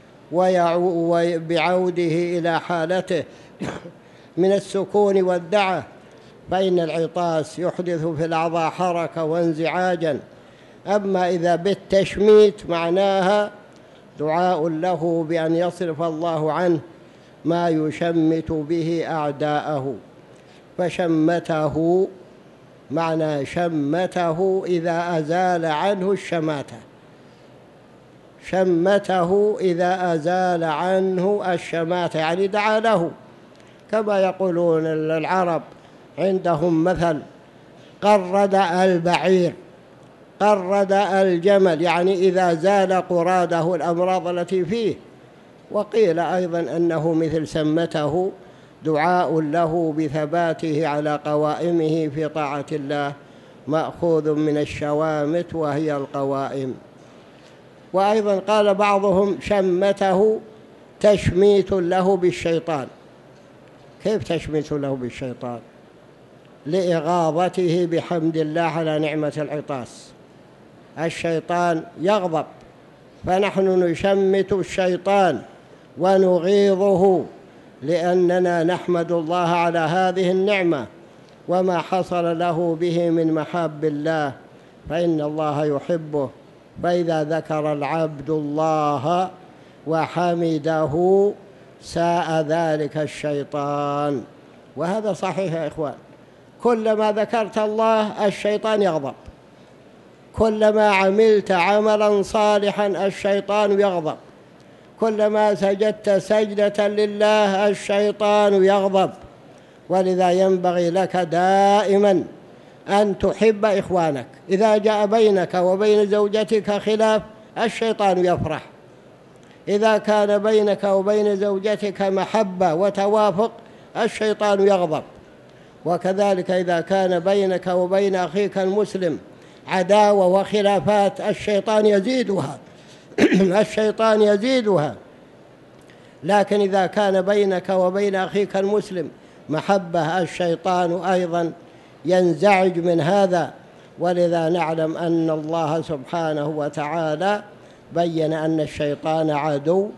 وبعوده إلى حالته من السكون والدعة، فإن العطاس يحدث في الأعضاء حركة وانزعاجا. أما إذا بالتشميت معناها دعاء له بأن يصرف الله عنه ما يشمت به أعداءه. فشمته معنى شمته إذا أزال عنه الشماتة، شمته إذا أزال عنه الشماتة، يعني دعا له. كما يقولون العرب عندهم مثل قرد البعير، قرد الجمل، يعني إذا زال قراده الأمراض التي فيه. وقيل أيضا أنه مثل سمته دعاء له بثباته على قوائمه في طاعة الله، مأخوذ من الشوامت وهي القوائم. وأيضا قال بعضهم شمته تشميت له بالشيطان. كيف تشميت له بالشيطان؟ لإغاظته بحمد الله على نعمة العطاس. الشيطان يغضب، فنحن نشمت الشيطان ونغيظه لأننا نحمد الله على هذه النعمة وما حصل له به من محاب الله، فإن الله يحبه. فإذا ذكر العبد الله وحمده ساء ذلك الشيطان. وهذا صحيح يا إخوان، كلما ذكرت الله الشيطان يغضب، كلما عملت عملا صالحا الشيطان يغضب، كلما سجدت سجدة لله الشيطان يغضب. ولذا ينبغي لك دائما أن تحب إخوانك. إذا جاء بينك وبين زوجتك خلاف الشيطان يفرح، إذا كان بينك وبين زوجتك محبة وتوافق الشيطان يغضب. وكذلك إذا كان بينك وبين أخيك المسلم عداوة وخلافات الشيطان يزيدها الشيطان يزيدها. لكن إذا كان بينك وبين أخيك المسلم محبة الشيطان أيضا ينزعج من هذا. ولذا نعلم أن الله سبحانه وتعالى بين أن الشيطان عدو،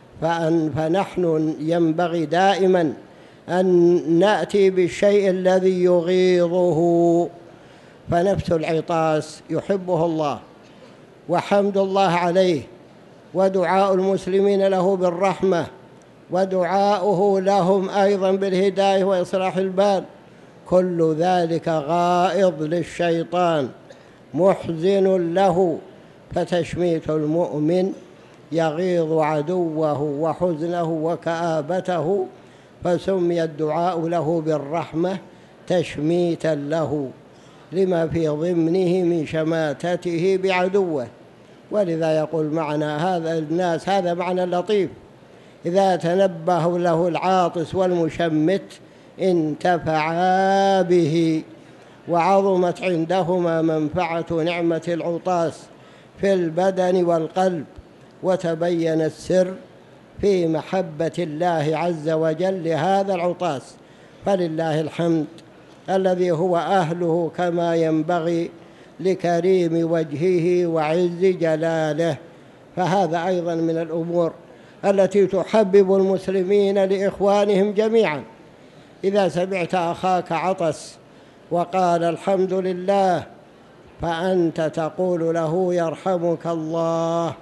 فنحن ينبغي دائما أن نأتي بالشيء الذي يغيظه. فنفس العطاس يحبه الله وحمد الله عليه، ودعاء المسلمين له بالرحمة، ودعاؤه لهم أيضا بالهداية وإصلاح البال، كل ذلك غائض للشيطان محزن له. فتشميت المؤمن يغيظ عدوه وحزنه وكآبته، فسمي الدعاء له بالرحمة تشميتا له لما في ضمنه من شماتته بعدوه. ولذا يقول معنى هذا الناس، هذا معنى لطيف، إذا تنبه له العاطس والمشمت انتفعا به، وعظمت عندهما منفعة نعمة العطاس في البدن والقلب، وتبين السر في محبة الله عز وجل لهذا العطاس. فلله الحمد الذي هو أهله كما ينبغي لكريم وجهه وعز جلاله. فهذا أيضا من الأمور التي تحبب المسلمين لإخوانهم جميعا. إذا سمعت أخاك عطس وقال الحمد لله فأنت تقول له يرحمك الله.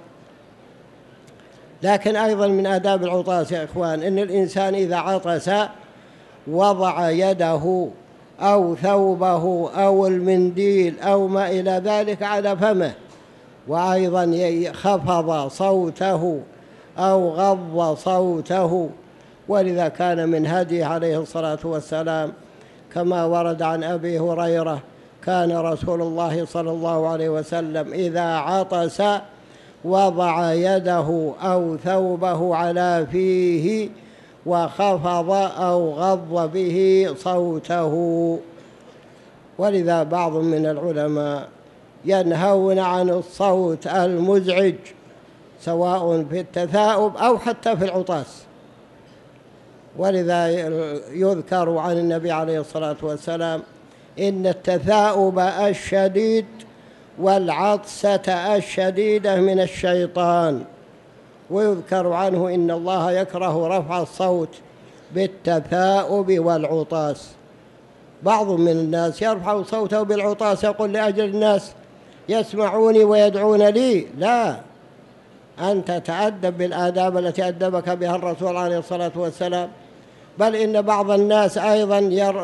لكن أيضا من آداب العطاس يا إخوان إن الإنسان إذا عطس وضع يده أو ثوبه أو المنديل أو ما إلى ذلك على فمه، وأيضا خفض صوته أو غض صوته. ولذا كان من هديه عليه الصلاة والسلام كما ورد عن أبي هريرة كان رسول الله صلى الله عليه وسلم إذا عطس وضع يده أو ثوبه على فيه وخفض أو غض به صوته. ولذا بعض من العلماء ينهون عن الصوت المزعج سواء في التثاؤب أو حتى في العطاس. ولذا يذكر عن النبي عليه الصلاة والسلام إن التثاؤب الشديد والعطسة الشديدة من الشيطان. ويذكر عنه إن الله يكره رفع الصوت بالتثاؤب والعطاس. بعض من الناس يرفع صوته بالعطاس يقول لأجل الناس يسمعوني ويدعون لي. لا، أنت تأدب بالآداب التي أدبك بها الرسول عليه الصلاة والسلام. بل إن بعض الناس أيضا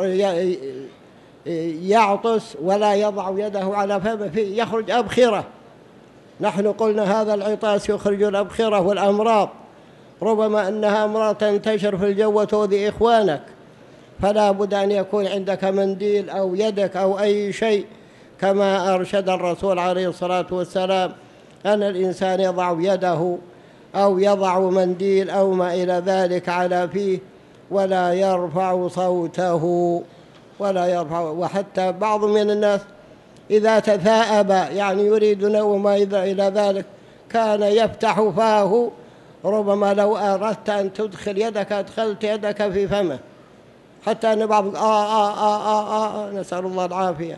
يعطس ولا يضع يده على فمه يخرج أبخرة. نحن قلنا هذا العطاس يخرج الأبخرة والأمراض، ربما أنها أمراض تنتشر في الجو وتؤذي إخوانك. فلا بد أن يكون عندك منديل أو يدك أو أي شيء كما أرشد الرسول عليه الصلاة والسلام أن الإنسان يضع يده أو يضع منديل أو ما إلى ذلك على فيه ولا يرفع صوته ولا يرفع. وحتى بعض من الناس إذا تثاءب يعني يريد نوما إلى ذلك كان يفتح فاه، ربما لو أردت أن تدخل يدك أدخلت يدك في فمه، حتى أن بعض نسأل الله العافية.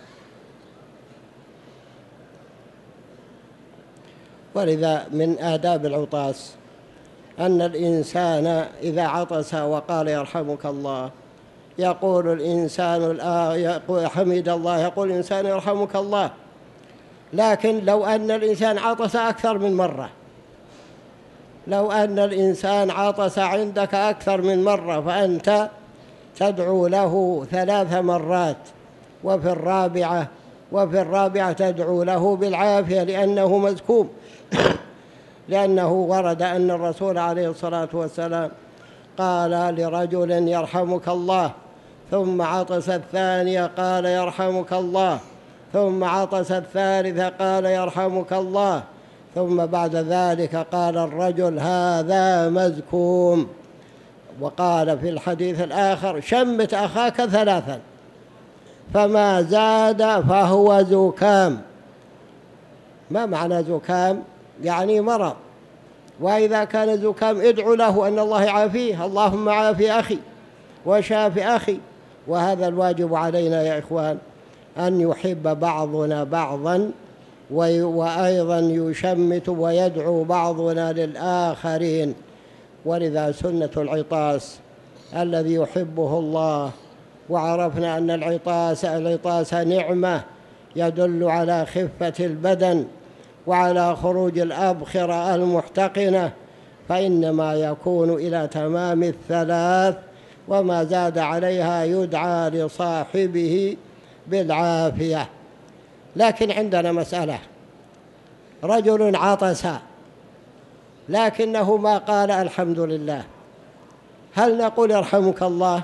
ولذا من آداب العطاس أن الإنسان إذا عطس وقال يرحمك الله يقول الإنسان يقول حمد الله، يقول الإنسان يرحمك الله. لكن لو أن الإنسان عطس أكثر من مرة، لو أن الإنسان عطس عندك أكثر من مرة فأنت تدعو له 3 مرات، وفي الرابعة تدعو له بالعافية لأنه مزكوم. لأنه ورد أن الرسول عليه الصلاة والسلام قال لرجل يرحمك الله، ثم عطس الثانية قال يرحمك الله، ثم عطس الثالثة قال يرحمك الله، ثم بعد ذلك قال الرجل هذا مزكوم. وقال في الحديث الآخر شمت أخاك 3 فما زاد فهو زكام. ما معنى زكام؟ يعني مرض. وإذا كان زكام ادعو له أن الله يعافيه، اللهم عافي أخي وشاف أخي. وهذا الواجب علينا يا إخوان أن يحب بعضنا بعضا، وأيضا يشمت ويدعو بعضنا للآخرين. ولذا سنة العطاس الذي يحبه الله، وعرفنا أن العطاس نعمة يدل على خفة البدن وعلى خروج الأبخرة المحتقنة، فإنما يكون إلى تمام 3، وما زاد عليها يدعى لصاحبه بالعافية. لكن عندنا مسألة، رجل عطس لكنه ما قال الحمد لله، هل نقول يرحمك الله؟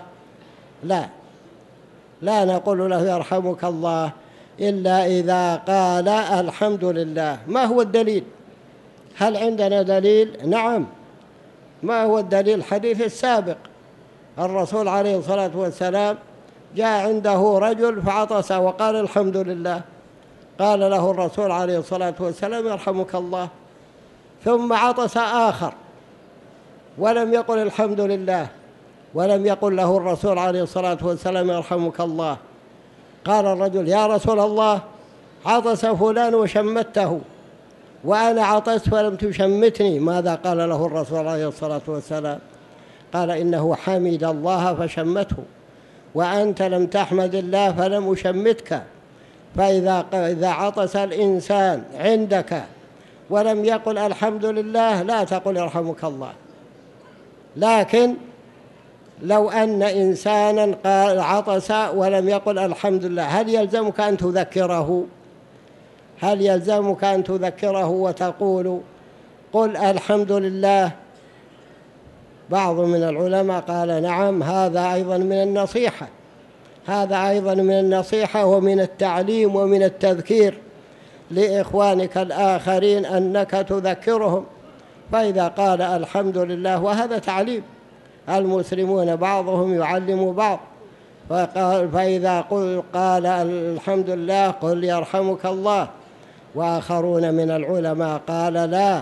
لا نقول له يرحمك الله إلا إذا قال الحمد لله. ما هو الدليل؟ هل عندنا دليل؟ نعم. ما هو الدليل؟ الحديث السابق، الرسول عليه الصلاة والسلام جاء عنده رجل فعطس وقال الحمد لله، قال له الرسول عليه الصلاة والسلام يرحمك الله. ثم عطس آخر ولم يقل الحمد لله، ولم يقل له الرسول عليه الصلاة والسلام يرحمك الله. قال الرجل: يا رسول الله، عطس فلان وشمته وأنا عطست ولم تشمتني. ماذا قال له الرسول عليه الصلاة والسلام؟ قال: إنه حمد الله فشمته، وأنت لم تحمد الله فلم أشمتك. فإذا عطس الإنسان عندك ولم يقل الحمد لله لا تقل يرحمك الله. لكن لو أن إنسانا عطس ولم يقل الحمد لله، هل يلزمك أن تذكره؟ هل يلزمك أن تذكره وتقول قل الحمد لله؟ بعض من العلماء قال: نعم، هذا أيضا من النصيحة، هذا أيضا من النصيحة ومن التعليم ومن التذكير لإخوانك الآخرين أنك تذكرهم. فإذا قال الحمد لله، وهذا تعليم، المسلمون بعضهم يعلم بعض، فإذا قال الحمد لله قل يرحمك الله. وآخرون من العلماء قال: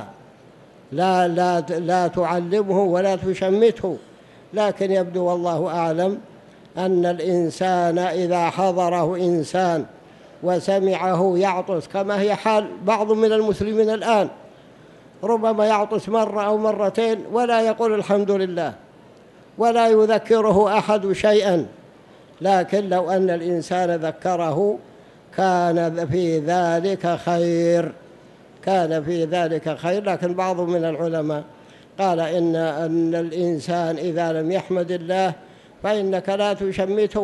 لا تعلمه ولا تشمته. لكن يبدو والله أعلم أن الإنسان إذا حضره إنسان وسمعه يعطس، كما هي حال بعض من المسلمين الآن، ربما يعطس مرة أو مرتين ولا يقول الحمد لله ولا يذكره أحد شيئا. لكن لو أن الإنسان ذكره كان في ذلك خير، كان في ذلك خير. لكن بعض من العلماء قال أن الإنسان إذا لم يحمد الله فإنك لا تشمته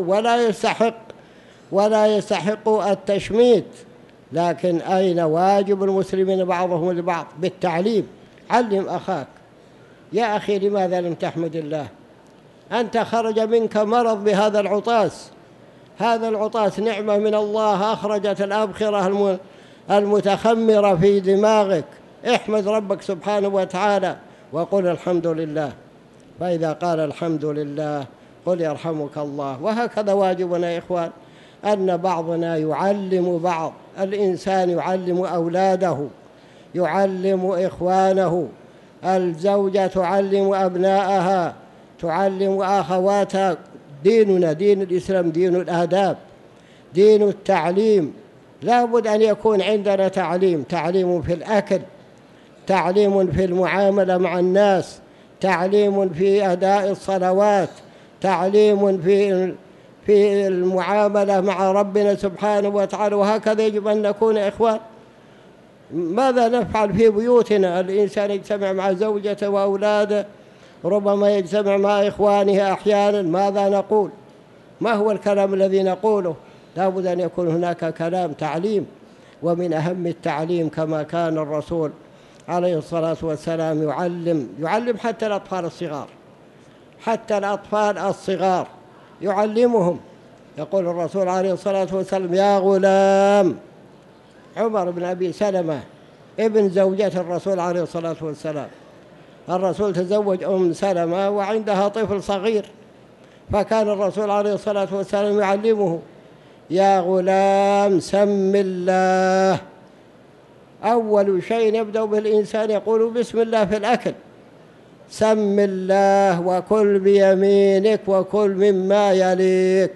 ولا يستحق التشميت. لكن أين واجب المسلمين بعضهم لبعض؟ بالتعليم. علم أخاك: يا أخي، لماذا لم تحمد الله؟ أنت خرج منك مرض بهذا العطاس، هذا العطاس نعمة من الله أخرجت الأبخرة المتخمرة في دماغك. احمد ربك سبحانه وتعالى وقل الحمد لله. فإذا قال الحمد لله قل يرحمك الله. وهكذا واجبنا يا إخوان أن بعضنا يعلم بعض، الإنسان يعلم أولاده، يعلم إخوانه، الزوجة تعلم أبناءها، تعلم أخواتها. ديننا دين الإسلام دين الآداب، دين التعليم. لا بد أن يكون عندنا تعليم في الأكل، تعليم في المعاملة مع الناس، تعليم في أداء الصلوات، تعليم في المعاملة مع ربنا سبحانه وتعالى. وهكذا يجب أن نكون إخوان. ماذا نفعل في بيوتنا؟ الإنسان يجتمع مع زوجته وأولاده، ربما يجتمع مع إخوانه أحيانا. ماذا نقول؟ ما هو الكلام الذي نقوله؟ لا بد أن يكون هناك كلام تعليم. ومن أهم التعليم كما كان الرسول عليه الصلاة والسلام يعلم حتى الأطفال الصغار، حتى الأطفال الصغار يعلمهم. يقول الرسول عليه الصلاة والسلام: يا غلام. عمر بن أبي سلمة ابن زوجة الرسول عليه الصلاة والسلام، الرسول تزوج أم سلمة وعندها طفل صغير، فكان الرسول عليه الصلاة والسلام يعلمه: يا غلام سم الله. أول شيء يبدأ به الإنسان يقول بسم الله في الأكل، سم الله وكل بيمينك وكل مما يليك.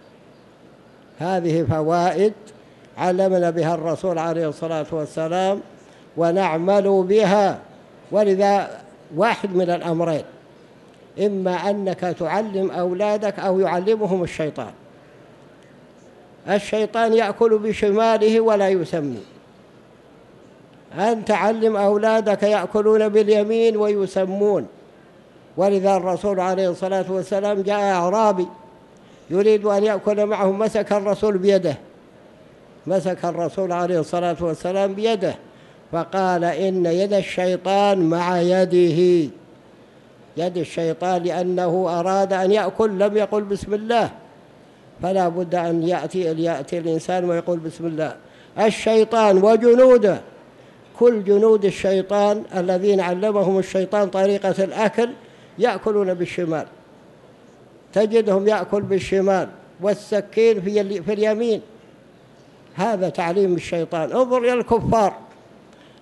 هذه فوائد علمنا بها الرسول عليه الصلاة والسلام ونعمل بها. ولذا واحد من الأمرين: إما أنك تعلم أولادك أو يعلمهم الشيطان. الشيطان يأكل بشماله ولا يسمي. أن تعلم أولادك يأكلون باليمين ويسمون. ولذا الرسول عليه الصلاة والسلام جاء أعرابي يريد أن يأكل معهم، مسك الرسول عليه الصلاة والسلام بيده فقال: إن يد الشيطان مع يده، يد الشيطان، لأنه أراد أن يأكل لم يقل بسم الله. فلا بد أن يأتي الإنسان ويقول بسم الله. الشيطان وجنوده، كل جنود الشيطان الذين علمهم الشيطان طريقة الأكل يأكلون بالشمال، تجدهم يأكل بالشمال والسكين في اليمين. هذا تعليم الشيطان. انظر إلى الكفار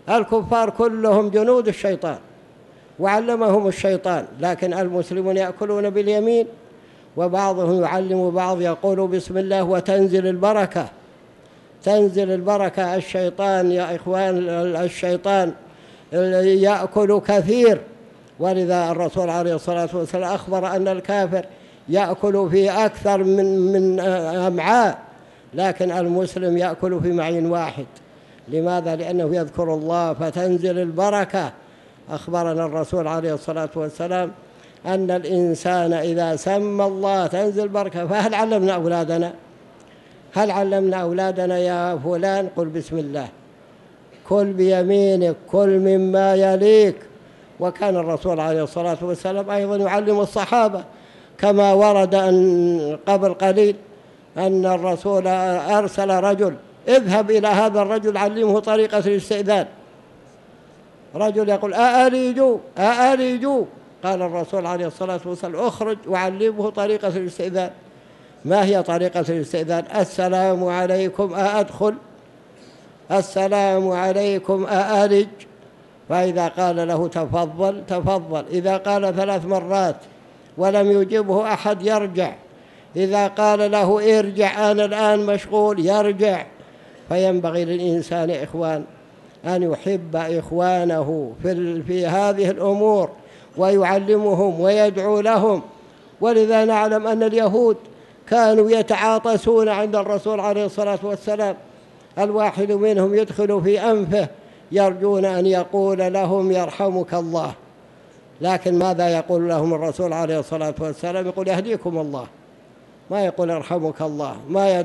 الكفار كلهم جنود الشيطان وعلمهم الشيطان، لكن المسلمون يأكلون باليمين، وبعضهم يعلم بعض يقول بسم الله وتنزل البركة، تنزل البركة. الشيطان يا إخوان، الشيطان يأكل كثير، ولذا الرسول عليه الصلاة والسلام أخبر أن الكافر يأكل في أكثر من أمعاء، لكن المسلم يأكل في معين واحد. لماذا؟ لأنه يذكر الله فتنزل البركة. أخبرنا الرسول عليه الصلاة والسلام أن الإنسان إذا سمى الله تنزل البركة. فهل علمنا أولادنا؟ هل علمنا أولادنا يا فلان قل بسم الله، كل بيمينك، كل مما يليك؟ وكان الرسول عليه الصلاة والسلام أيضا يعلم الصحابة، كما ورد أن قبل قليل أن الرسول أرسل رجل اذهب إلى هذا الرجل علمه طريقة الاستئذان. رجل يقول أأريجوا، قال الرسول عليه الصلاة والسلام اخرج وعلمه طريقة الاستئذان. ما هي طريقة الاستئذان؟ السلام عليكم أأدخل، السلام عليكم أأرج. فإذا قال له تفضل تفضل، إذا قال 3 مرات ولم يجبه أحد يرجع، إذا قال له ارجع أنا الآن مشغول يرجع. فينبغي للإنسان إخوان أن يحب إخوانه في هذه الأمور ويعلمهم ويدعو لهم. ولذا نعلم أن اليهود كانوا يتعاطسون عند الرسول عليه الصلاة والسلام، الواحد منهم يدخل في أنفه يرجون أن يقول لهم يرحمك الله، لكن ماذا يقول لهم الرسول عليه الصلاة والسلام؟ يقول يهديكم الله، ما يقول يرحمك الله.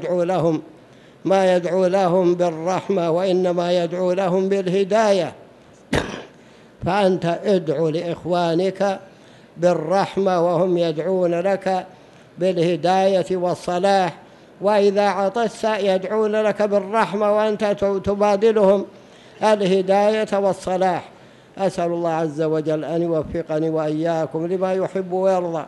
ما يدعو لهم بالرحمة، وإنما يدعو لهم بالهداية. فأنت ادعو لإخوانك بالرحمة وهم يدعون لك بالهداية والصلاح، وإذا عطست يدعون لك بالرحمة وأنت تبادلهم الهداية والصلاح. أسأل الله عز وجل أن يوفقني وإياكم لما يحب ويرضى،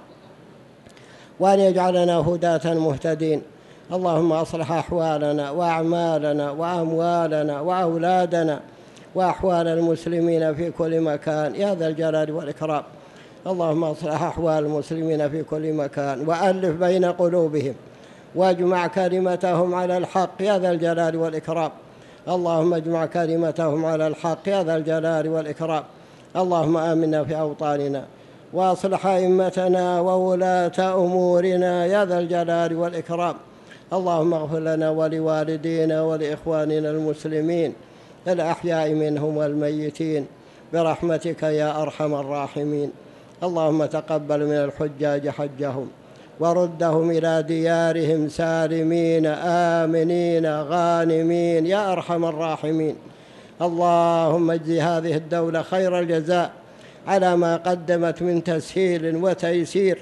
وأن يجعلنا هداة مهتدين. اللهم أصلح أحوالنا وأعمالنا وأموالنا وأولادنا وأحوال المسلمين في كل مكان يا ذا الجلال والإكرام. اللهم أصلح أحوال المسلمين في كل مكان وألف بين قلوبهم واجمع كلمتهم على الحق يا ذا الجلال والإكرام. اللهم اجمع كلمتهم على الحق يا ذا الجلال والإكرام. اللهم آمنا في أوطاننا وأصلح أئمتنا وولاة أمورنا يا ذا الجلال والإكرام. اللهم اغفر لنا ولوالدينا ولإخواننا المسلمين الأحياء منهم والميتين برحمتك يا أرحم الراحمين. اللهم تقبل من الحجاج حجهم وردهم إلى ديارهم سالمين آمنين غانمين يا أرحم الراحمين. اللهم اجزي هذه الدولة خير الجزاء على ما قدمت من تسهيل وتيسير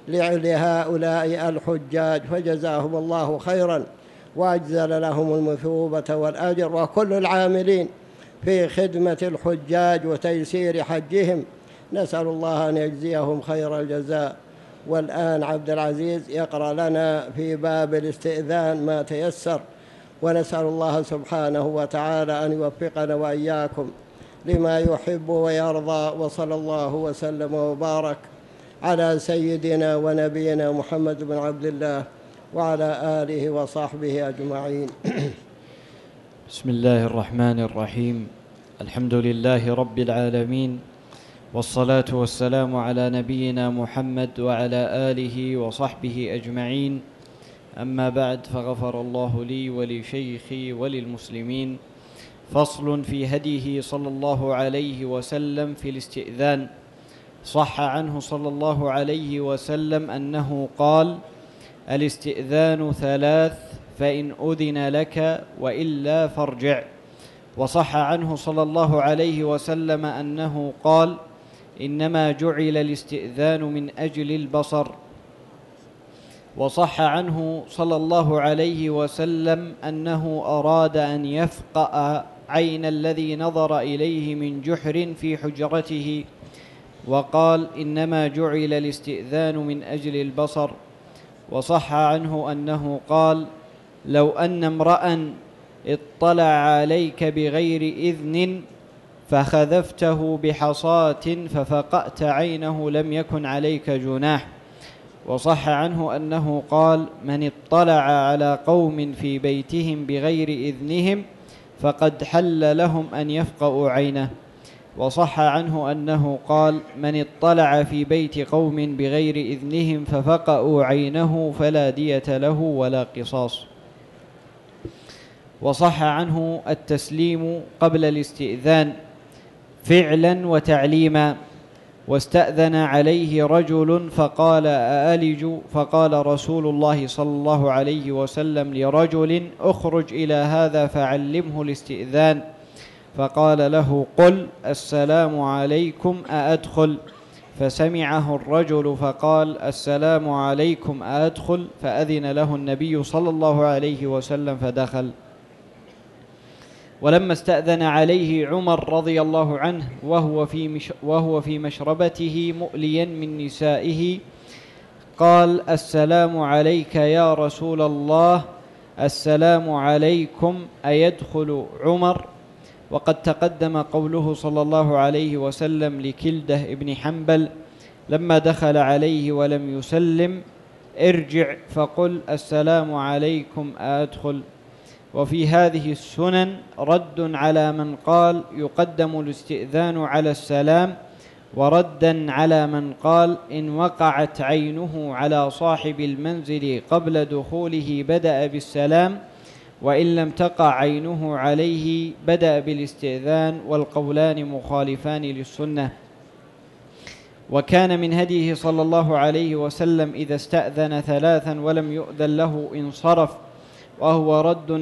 لهؤلاء الحجاج، فجزاهم الله خيرا وأجزل لهم المثوبة والأجر، وكل العاملين في خدمة الحجاج وتيسير حجهم نسأل الله أن يجزيهم خير الجزاء. والآن عبد العزيز يقرأ لنا في باب الاستئذان ما تيسر، ونسأل الله سبحانه وتعالى أن يوفقنا وإياكم لما يحب ويرضى. وصلى الله وسلم وبارك على سيدنا ونبينا محمد بن عبد الله وعلى آله وصحبه أجمعين. بسم الله الرحمن الرحيم. الحمد لله رب العالمين، والصلاة والسلام على نبينا محمد وعلى آله وصحبه أجمعين. أما بعد، فغفر الله لي ولشيخي وللمسلمين. فصل في هديه صلى الله عليه وسلم في الاستئذان. صح عنه صلى الله عليه وسلم أنه قال: الاستئذان 3، فإن أذن لك وإلا فارجع. وصح عنه صلى الله عليه وسلم أنه قال: إنما جعل الاستئذان من أجل البصر. وصح عنه صلى الله عليه وسلم أنه أراد أن يفقأ عين الذي نظر إليه من جحر في حجرته، وقال: إنما جعل الاستئذان من أجل البصر. وصح عنه أنه قال: لو أن امرأ اطلع عليك بغير إذن فخذفته بحصاة ففقأت عينه لم يكن عليك جناح. وصح عنه أنه قال: من اطلع على قوم في بيتهم بغير إذنهم فقد حل لهم أن يفقأوا عينه. وصح عنه أنه قال: من اطلع في بيت قوم بغير إذنهم ففقأوا عينه فلا دية له ولا قصاص. وصح عنه التسليم قبل الاستئذان فعلا وتعليما. واستأذن عليه رجل فقال: أألج؟ فقال رسول الله صلى الله عليه وسلم لرجل: اخرج إلى هذا فعلمه الاستئذان. فقال له: قل السلام عليكم أأدخل؟ فسمعه الرجل فقال: السلام عليكم أأدخل؟ فأذن له النبي صلى الله عليه وسلم فدخل. ولما استأذن عليه عمر رضي الله عنه وهو في مشربته مؤليا من نسائه قال: السلام عليك يا رسول الله، السلام عليكم أيدخل عمر؟ وقد تقدم قوله صلى الله عليه وسلم لكلده ابن حنبل لما دخل عليه ولم يسلم: ارجع فقل السلام عليكم أدخل. وفي هذه السنن رد على من قال يقدم الاستئذان على السلام، وردا على من قال إن وقعت عينه على صاحب المنزل قبل دخوله بدأ بالسلام، وإن لم تقع عينه عليه بدأ بالاستئذان، والقولان مخالفان للسنة. وكان من هديه صلى الله عليه وسلم إذا استأذن ثلاثا ولم يؤذن له انصرف، وهو رد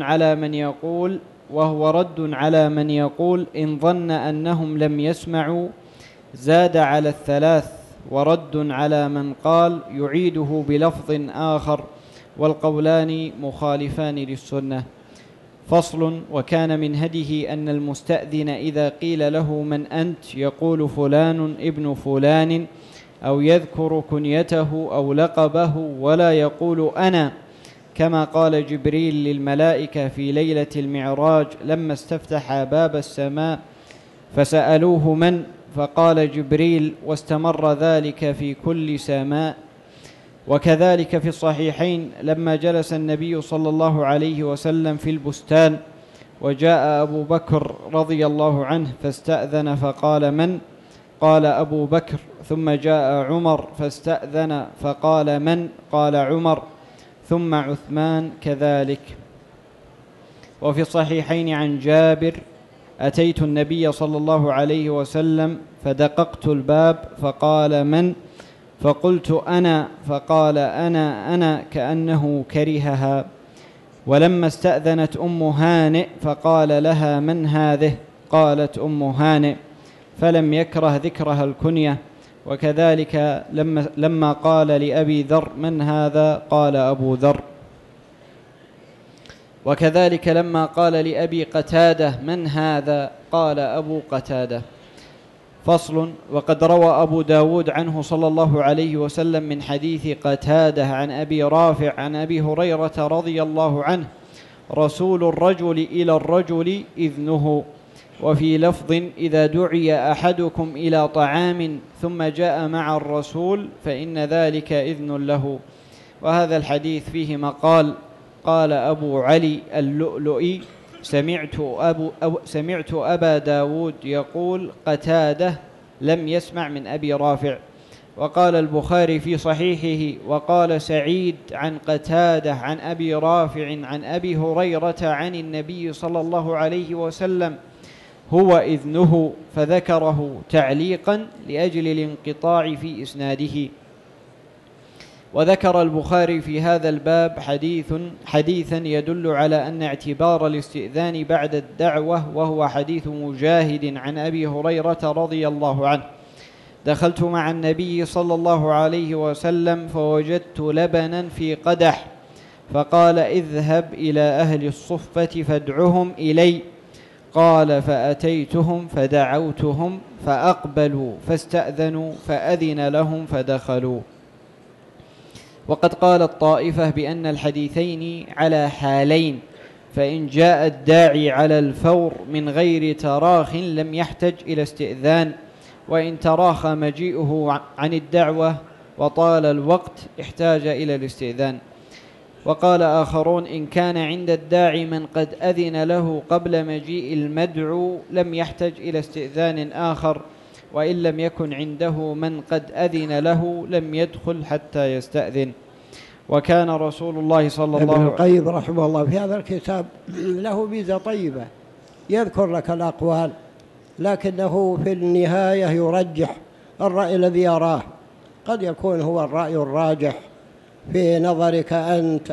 على من يقول إن ظن أنهم لم يسمعوا زاد على الثلاث، ورد على من قال يعيده بلفظ آخر، والقولان مخالفان للسنة. فصل: وكان من هديه أن المستأذن إذا قيل له من أنت يقول فلان ابن فلان، أو يذكر كنيته أو لقبه ولا يقول أنا، كما قال جبريل للملائكة في ليلة المعراج لما استفتح باب السماء فسألوه من، فقال جبريل، واستمر ذلك في كل سماء. وكذلك في الصحيحين لما جلس النبي صلى الله عليه وسلم في البستان وجاء أبو بكر رضي الله عنه فاستأذن فقال من؟ قال أبو بكر. ثم جاء عمر فاستأذن فقال من؟ قال عمر. ثم عثمان كذلك. وفي الصحيحين عن جابر: أتيت النبي صلى الله عليه وسلم فدققت الباب فقال من؟ فقلت أنا، فقال أنا كأنه كرهها. ولما استأذنت أم هانئ فقال لها من هذه؟ قالت أم هانئ، فلم يكره ذكرها الكنية. وكذلك لما قال لأبي ذر من هذا؟ قال أبو ذر. وكذلك لما قال لأبي قتادة من هذا؟ قال أبو قتادة. فصل: وقد روى أبو داود عنه صلى الله عليه وسلم من حديث قتادة عن أبي رافع عن أبي هريرة رضي الله عنه: رسول الرجل إلى الرجل إذنه. وفي لفظ: إذا دعي أحدكم إلى طعام ثم جاء مع الرسول فإن ذلك إذن له. وهذا الحديث فيه مقال. قال أبو علي اللؤلؤي: سمعت أبا داود يقول قتادة لم يسمع من أبي رافع. وقال البخاري في صحيحه: وقال سعيد عن قتادة عن أبي رافع عن أبي هريرة عن النبي صلى الله عليه وسلم هو إذنه، فذكره تعليقا لأجل الانقطاع في إسناده. وذكر البخاري في هذا الباب حديثا يدل على أن اعتبار الاستئذان بعد الدعوة، وهو حديث مجاهد عن أبي هريرة رضي الله عنه: دخلت مع النبي صلى الله عليه وسلم فوجدت لبنا في قدح، فقال اذهب إلى أهل الصفة فادعهم إلي. قال فأتيتهم فدعوتهم فأقبلوا فاستأذنوا فأذن لهم فدخلوا. وقد قال الطائفة بأن الحديثين على حالين: فإن جاء الداعي على الفور من غير تراخ لم يحتج إلى استئذان، وإن تراخى مجيئه عن الدعوة وطال الوقت احتاج إلى الاستئذان. وقال آخرون: إن كان عند الداعي من قد أذن له قبل مجيء المدعو لم يحتج إلى استئذان آخر، وإن لم يكن عنده من قد أذن له لم يدخل حتى يستأذن. وكان رسول الله صلى الله عليه وسلم. ابن القيم رحمه الله في هذا الكتاب له ميزة طيبة، يذكر لك الأقوال لكنه في النهاية يرجح الرأي الذي يراه. قد يكون هو الرأي الراجح في نظرك أنت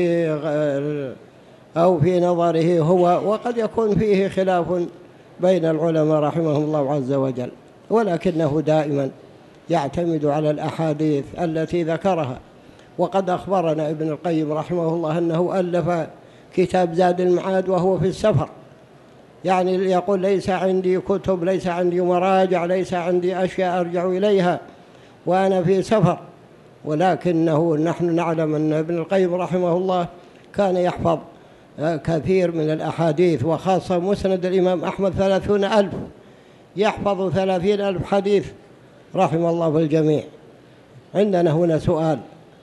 أو في نظره هو، وقد يكون فيه خلاف بين العلماء رحمهم الله عز وجل، ولكنه دائما يعتمد على الأحاديث التي ذكرها. وقد أخبرنا ابن القيم رحمه الله أنه ألف كتاب زاد المعاد وهو في السفر، يعني يقول: ليس عندي كتب، ليس عندي مراجع، ليس عندي أشياء أرجع إليها وأنا في سفر. ولكنه نحن نعلم أن ابن القيم رحمه الله كان يحفظ كثير من الأحاديث، وخاصة مسند الإمام أحمد 30,000، يحفظ 30,000 حديث رحم الله في الجميع. عندنا هنا سؤال: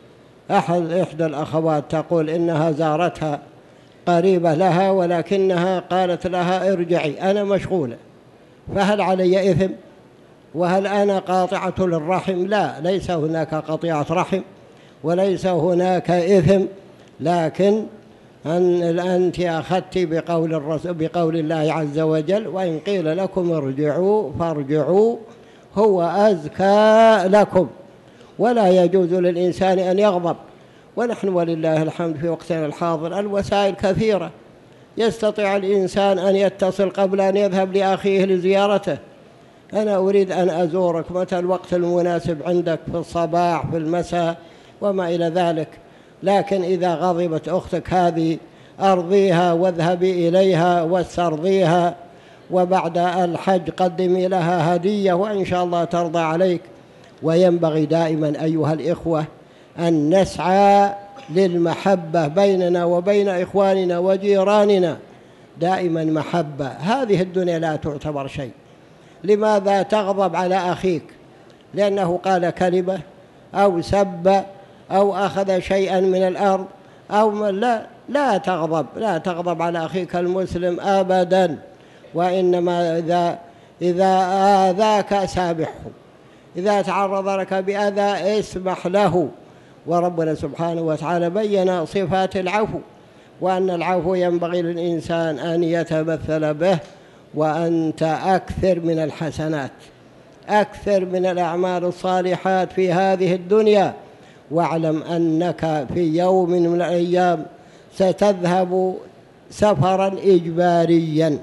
إحدى الأخوات تقول إنها زارتها قريبة لها ولكنها قالت لها: ارجعي أنا مشغولة، فهل علي إثم؟ وهل أنا قاطعة للرحم؟ لا، ليس هناك قطيعة رحم وليس هناك إثم، لكن أنت أخذت بقول الله عز وجل: وإن قيل لكم ارجعوا فارجعوا هو أزكى لكم. ولا يجوز للإنسان أن يغضب. ونحن ولله الحمد في وقتنا الحاضر الوسائل كثيرة، يستطيع الإنسان أن يتصل قبل أن يذهب لأخيه لزيارته: أنا أريد أن أزورك، متى الوقت المناسب عندك؟ في الصباح، في المساء، وما إلى ذلك. لكن إذا غضبت أختك هذه أرضيها واذهبي إليها واسترضيها، وبعد الحج قدمي لها هدية وإن شاء الله ترضى عليك. وينبغي دائما أيها الإخوة أن نسعى للمحبة بيننا وبين إخواننا وجيراننا، دائما محبة. هذه الدنيا لا تعتبر شيء. لماذا تغضب على أخيك لأنه قال كلمة أو سب أو أخذ شيئا من الأرض أو لا تغضب على أخيك المسلم أبدا. وإنما إذا آذاك سامحه، إذا تعرض لك بأذى اسمح له. وربنا سبحانه وتعالى بين صفات العفو، وأن العفو ينبغي للإنسان أن يتمثل به. وأنت أكثر من الحسنات، أكثر من الأعمال الصالحات في هذه الدنيا، واعلم أنك في يوم من الأيام ستذهب سفرا إجباريا،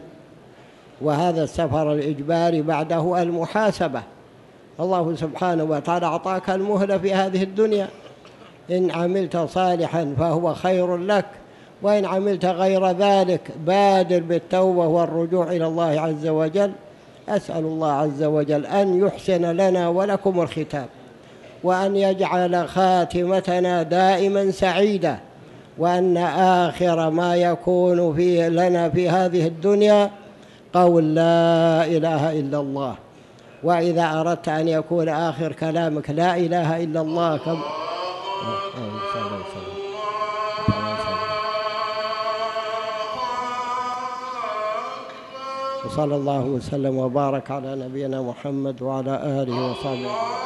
وهذا السفر الإجباري بعده المحاسبة. الله سبحانه وتعالى أعطاك المهلة في هذه الدنيا، إن عملت صالحا فهو خير لك، وإن عملت غير ذلك بادر بالتوبة والرجوع إلى الله عز وجل. أسأل الله عز وجل أن يحسن لنا ولكم الختام، وأن يجعل خاتمتنا دائما سعيدة، وأن آخر ما يكون لنا في هذه الدنيا قول لا إله إلا الله. وإذا أردت أن يكون آخر كلامك لا إله إلا الله صلى الله وسلم وبارك على نبينا محمد وعلى آله وصحبه.